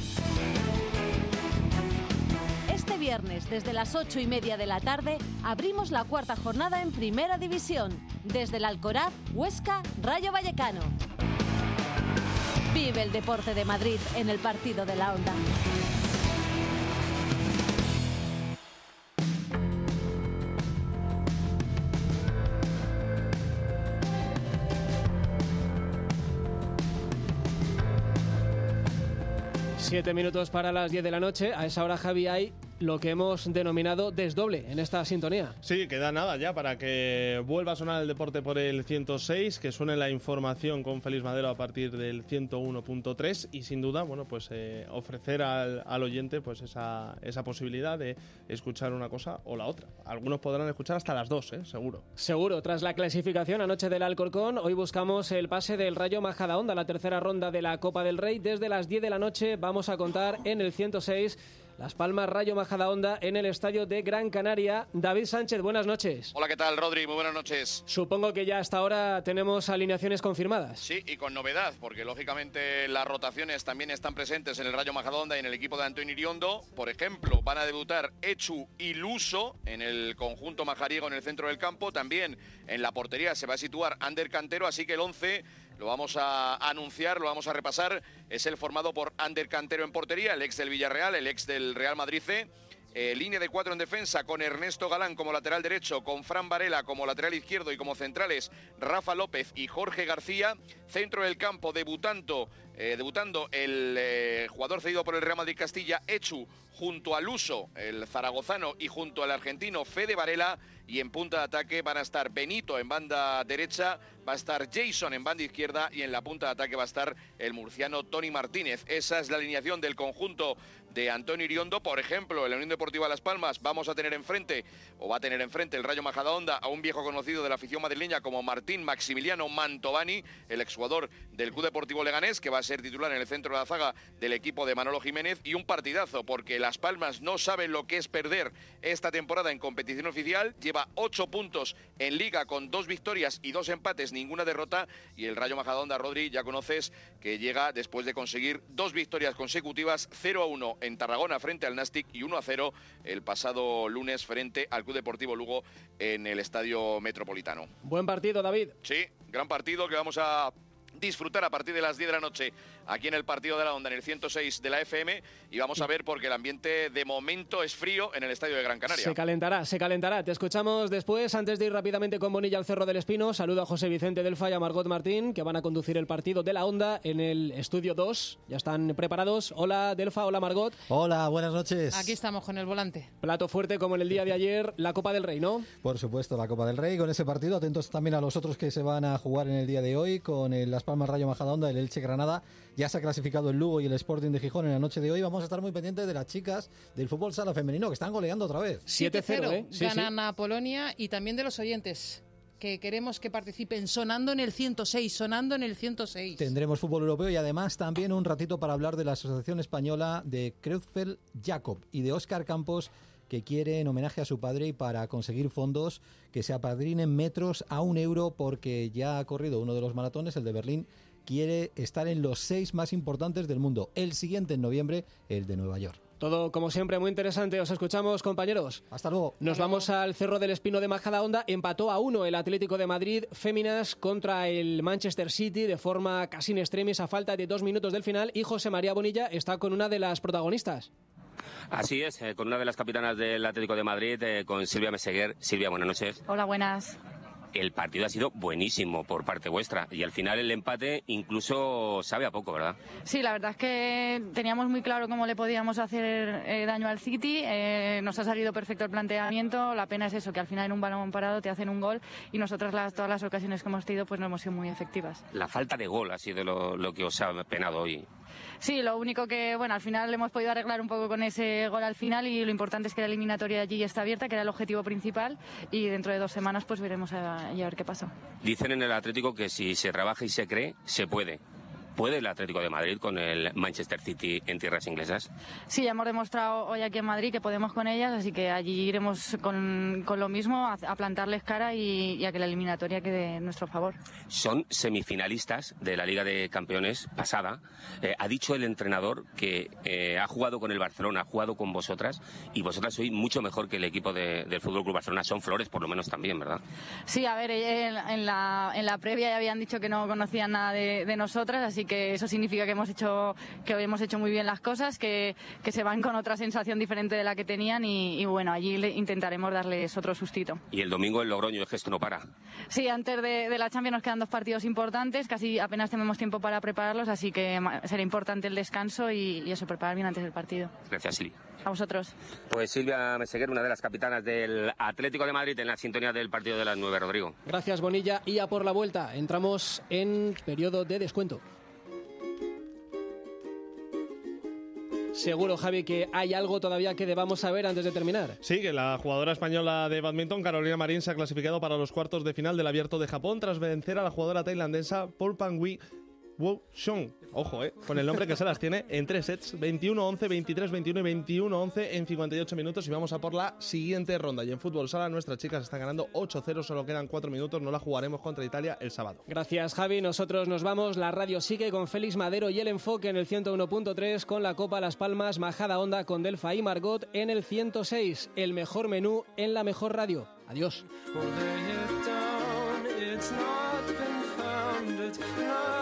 Este viernes, desde las 8:30 de la tarde, abrimos la 4ª jornada en Primera División. Desde el Alcoraz, Huesca, Rayo Vallecano. Vive el deporte de Madrid en el partido de la Onda. Siete minutos para las 10 de la noche. A esa hora, Javi, hay lo que hemos denominado desdoble en esta sintonía. Sí, queda nada ya para que vuelva a sonar el deporte por el 106, que suene la información con Félix Madero a partir del 101.3 y sin duda, bueno, pues ofrecer al oyente pues esa posibilidad de escuchar una cosa o la otra. Algunos podrán escuchar hasta las 2, seguro. Seguro. Tras la clasificación anoche del Alcorcón, hoy buscamos el pase del Rayo Majadahonda, la tercera ronda de la Copa del Rey. Desde las 10 de la noche vamos a contar en el 106 Las Palmas Rayo Majadahonda en el estadio de Gran Canaria. David Sánchez, buenas noches. Hola, ¿qué tal, Rodri? Muy buenas noches. Supongo que ya hasta ahora tenemos alineaciones confirmadas. Sí, y con novedad, porque lógicamente las rotaciones también están presentes en el Rayo Majadahonda y en el equipo de Antonio Iriondo. Por ejemplo, van a debutar Echu y Luso en el conjunto majariego en el centro del campo. También en la portería se va a situar Ander Cantero, así que el 11 lo vamos a anunciar, lo vamos a repasar. Es el formado por Ander Cantero en portería, el ex del Villarreal, el ex del Real Madrid C. Línea de 4 en defensa con Ernesto Galán como lateral derecho, con Fran Varela como lateral izquierdo y como centrales Rafa López y Jorge García. Centro del campo debutando el jugador cedido por el Real Madrid Castilla, Echu, junto al Luso, el zaragozano, y junto al argentino Fede Varela. Y en punta de ataque van a estar Benito en banda derecha, va a estar Jason en banda izquierda y en la punta de ataque va a estar el murciano Tony Martínez. Esa es la alineación del conjunto de Antonio Iriondo. Por ejemplo, en la Unión Deportiva Las Palmas va a tener enfrente el Rayo Majadahonda a un viejo conocido de la afición madrileña como Martín Maximiliano Mantovani, el exjugador del Club Deportivo Leganés, que va a ser titular en el centro de la zaga del equipo de Manolo Jiménez. Y un partidazo, porque Las Palmas no saben lo que es perder esta temporada en competición oficial. Lleva 8 puntos en Liga con 2 victorias y 2 empates, ninguna derrota. Y el Rayo Majadahonda, Rodri, ya conoces que llega después de conseguir 2 victorias consecutivas, 0-1 en Tarragona frente al Nastic y 1-0 el pasado lunes frente al Club Deportivo Lugo en el Estadio Metropolitano. Buen partido, David. Sí, gran partido que vamos a disfrutar a partir de las 10 de la noche aquí en el Partido de la Onda, en el 106 de la FM, y vamos a ver porque el ambiente de momento es frío en el Estadio de Gran Canaria. Se calentará. Te escuchamos después. Antes de ir rápidamente con Bonilla al Cerro del Espino, saludo a José Vicente Delfa y a Margot Martín, que van a conducir el partido de la Onda en el Estudio 2. Ya están preparados. Hola Delfa, hola Margot. Hola, buenas noches. Aquí estamos con el volante. Plato fuerte como en el día de ayer, la Copa del Rey, ¿no? Por supuesto, la Copa del Rey con ese partido. Atentos también a los otros que se van a jugar en el día de hoy, con el Las Palmas Rayo Majadahonda, el Elche Granada. Ya se ha clasificado el Lugo y el Sporting de Gijón en la noche de hoy. Vamos a estar muy pendientes de las chicas del fútbol sala femenino, que están goleando otra vez. 7-0, ganan a Polonia, y también de los oyentes, que queremos que participen sonando en el 106. Tendremos fútbol europeo y además también un ratito para hablar de la Asociación Española de Creutzfeldt Jakob y de Óscar Campos, que quiere, en homenaje a su padre y para conseguir fondos, que se apadrinen metros a €1, porque ya ha corrido uno de los maratones, el de Berlín. Quiere estar en los 6 más importantes del mundo. El siguiente en noviembre, el de Nueva York. Todo, como siempre, muy interesante. Os escuchamos, compañeros. Hasta luego. Nos vamos al Cerro del Espino de Majadahonda. Empató a 1 el Atlético de Madrid féminas contra el Manchester City de forma casi in extremis a falta de 2 minutos del final. Y José María Bonilla está con una de las protagonistas. Así es, con una de las capitanas del Atlético de Madrid, con Silvia Meseguer. Silvia, buenas noches. Hola, buenas. El partido ha sido buenísimo por parte vuestra y al final el empate incluso sabe a poco, ¿verdad? Sí, la verdad es que teníamos muy claro cómo le podíamos hacer daño al City. Nos ha salido perfecto el planteamiento. La pena es eso, que al final en un balón parado te hacen un gol y nosotras todas las ocasiones que hemos tenido pues no hemos sido muy efectivas. La falta de gol ha sido lo que os ha penado hoy. Sí, lo único que, bueno, al final hemos podido arreglar un poco con ese gol al final, y lo importante es que la eliminatoria allí está abierta, que era el objetivo principal, y dentro de 2 semanas pues veremos a ver qué pasa. Dicen en el Atlético que si se trabaja y se cree, se puede. ¿Puede el Atlético de Madrid con el Manchester City en tierras inglesas? Sí, ya hemos demostrado hoy aquí en Madrid que podemos con ellas, así que allí iremos con lo mismo, a plantarles cara y a que la eliminatoria quede en nuestro favor. Son semifinalistas de la Liga de Campeones pasada. Ha dicho el entrenador que ha jugado con el Barcelona, ha jugado con vosotras, y vosotras sois mucho mejor que el equipo del FC Barcelona. Son flores por lo menos también, ¿verdad? Sí, a ver, en la previa ya habían dicho que no conocían nada de nosotras, así que eso significa que hemos hecho muy bien las cosas, que se van con otra sensación diferente de la que tenían, y bueno, allí intentaremos darles otro sustito. Y el domingo en Logroño, es que esto no para. Sí, antes de la Champions nos quedan 2 partidos importantes, casi apenas tenemos tiempo para prepararlos, así que será importante el descanso y eso, preparar bien antes del partido. Gracias, Silvia. A vosotros. Pues Silvia Meseguer, una de las capitanas del Atlético de Madrid, en la sintonía del partido de las 9, Rodrigo. Gracias, Bonilla. Y a por la vuelta, entramos en periodo de descuento. Seguro, Javi, que hay algo todavía que debamos saber antes de terminar. Sí, que la jugadora española de bádminton, Carolina Marín, se ha clasificado para los cuartos de final del Abierto de Japón tras vencer a la jugadora tailandesa Paul Pang Wu-Shong. Ojo, con el nombre que se las tiene en 3 sets, 21-11, 23-21 y 21-11 en 58 minutos. Y vamos a por la siguiente ronda. Y en fútbol sala nuestras chicas están ganando 8-0, solo quedan 4 minutos. No la jugaremos contra Italia el sábado. Gracias, Javi. Nosotros nos vamos. La radio sigue con Félix Madero y el enfoque en el 101.3, con la Copa Las Palmas Majada Honda con Delfa y Margot en el 106. El mejor menú en la mejor radio. Adiós.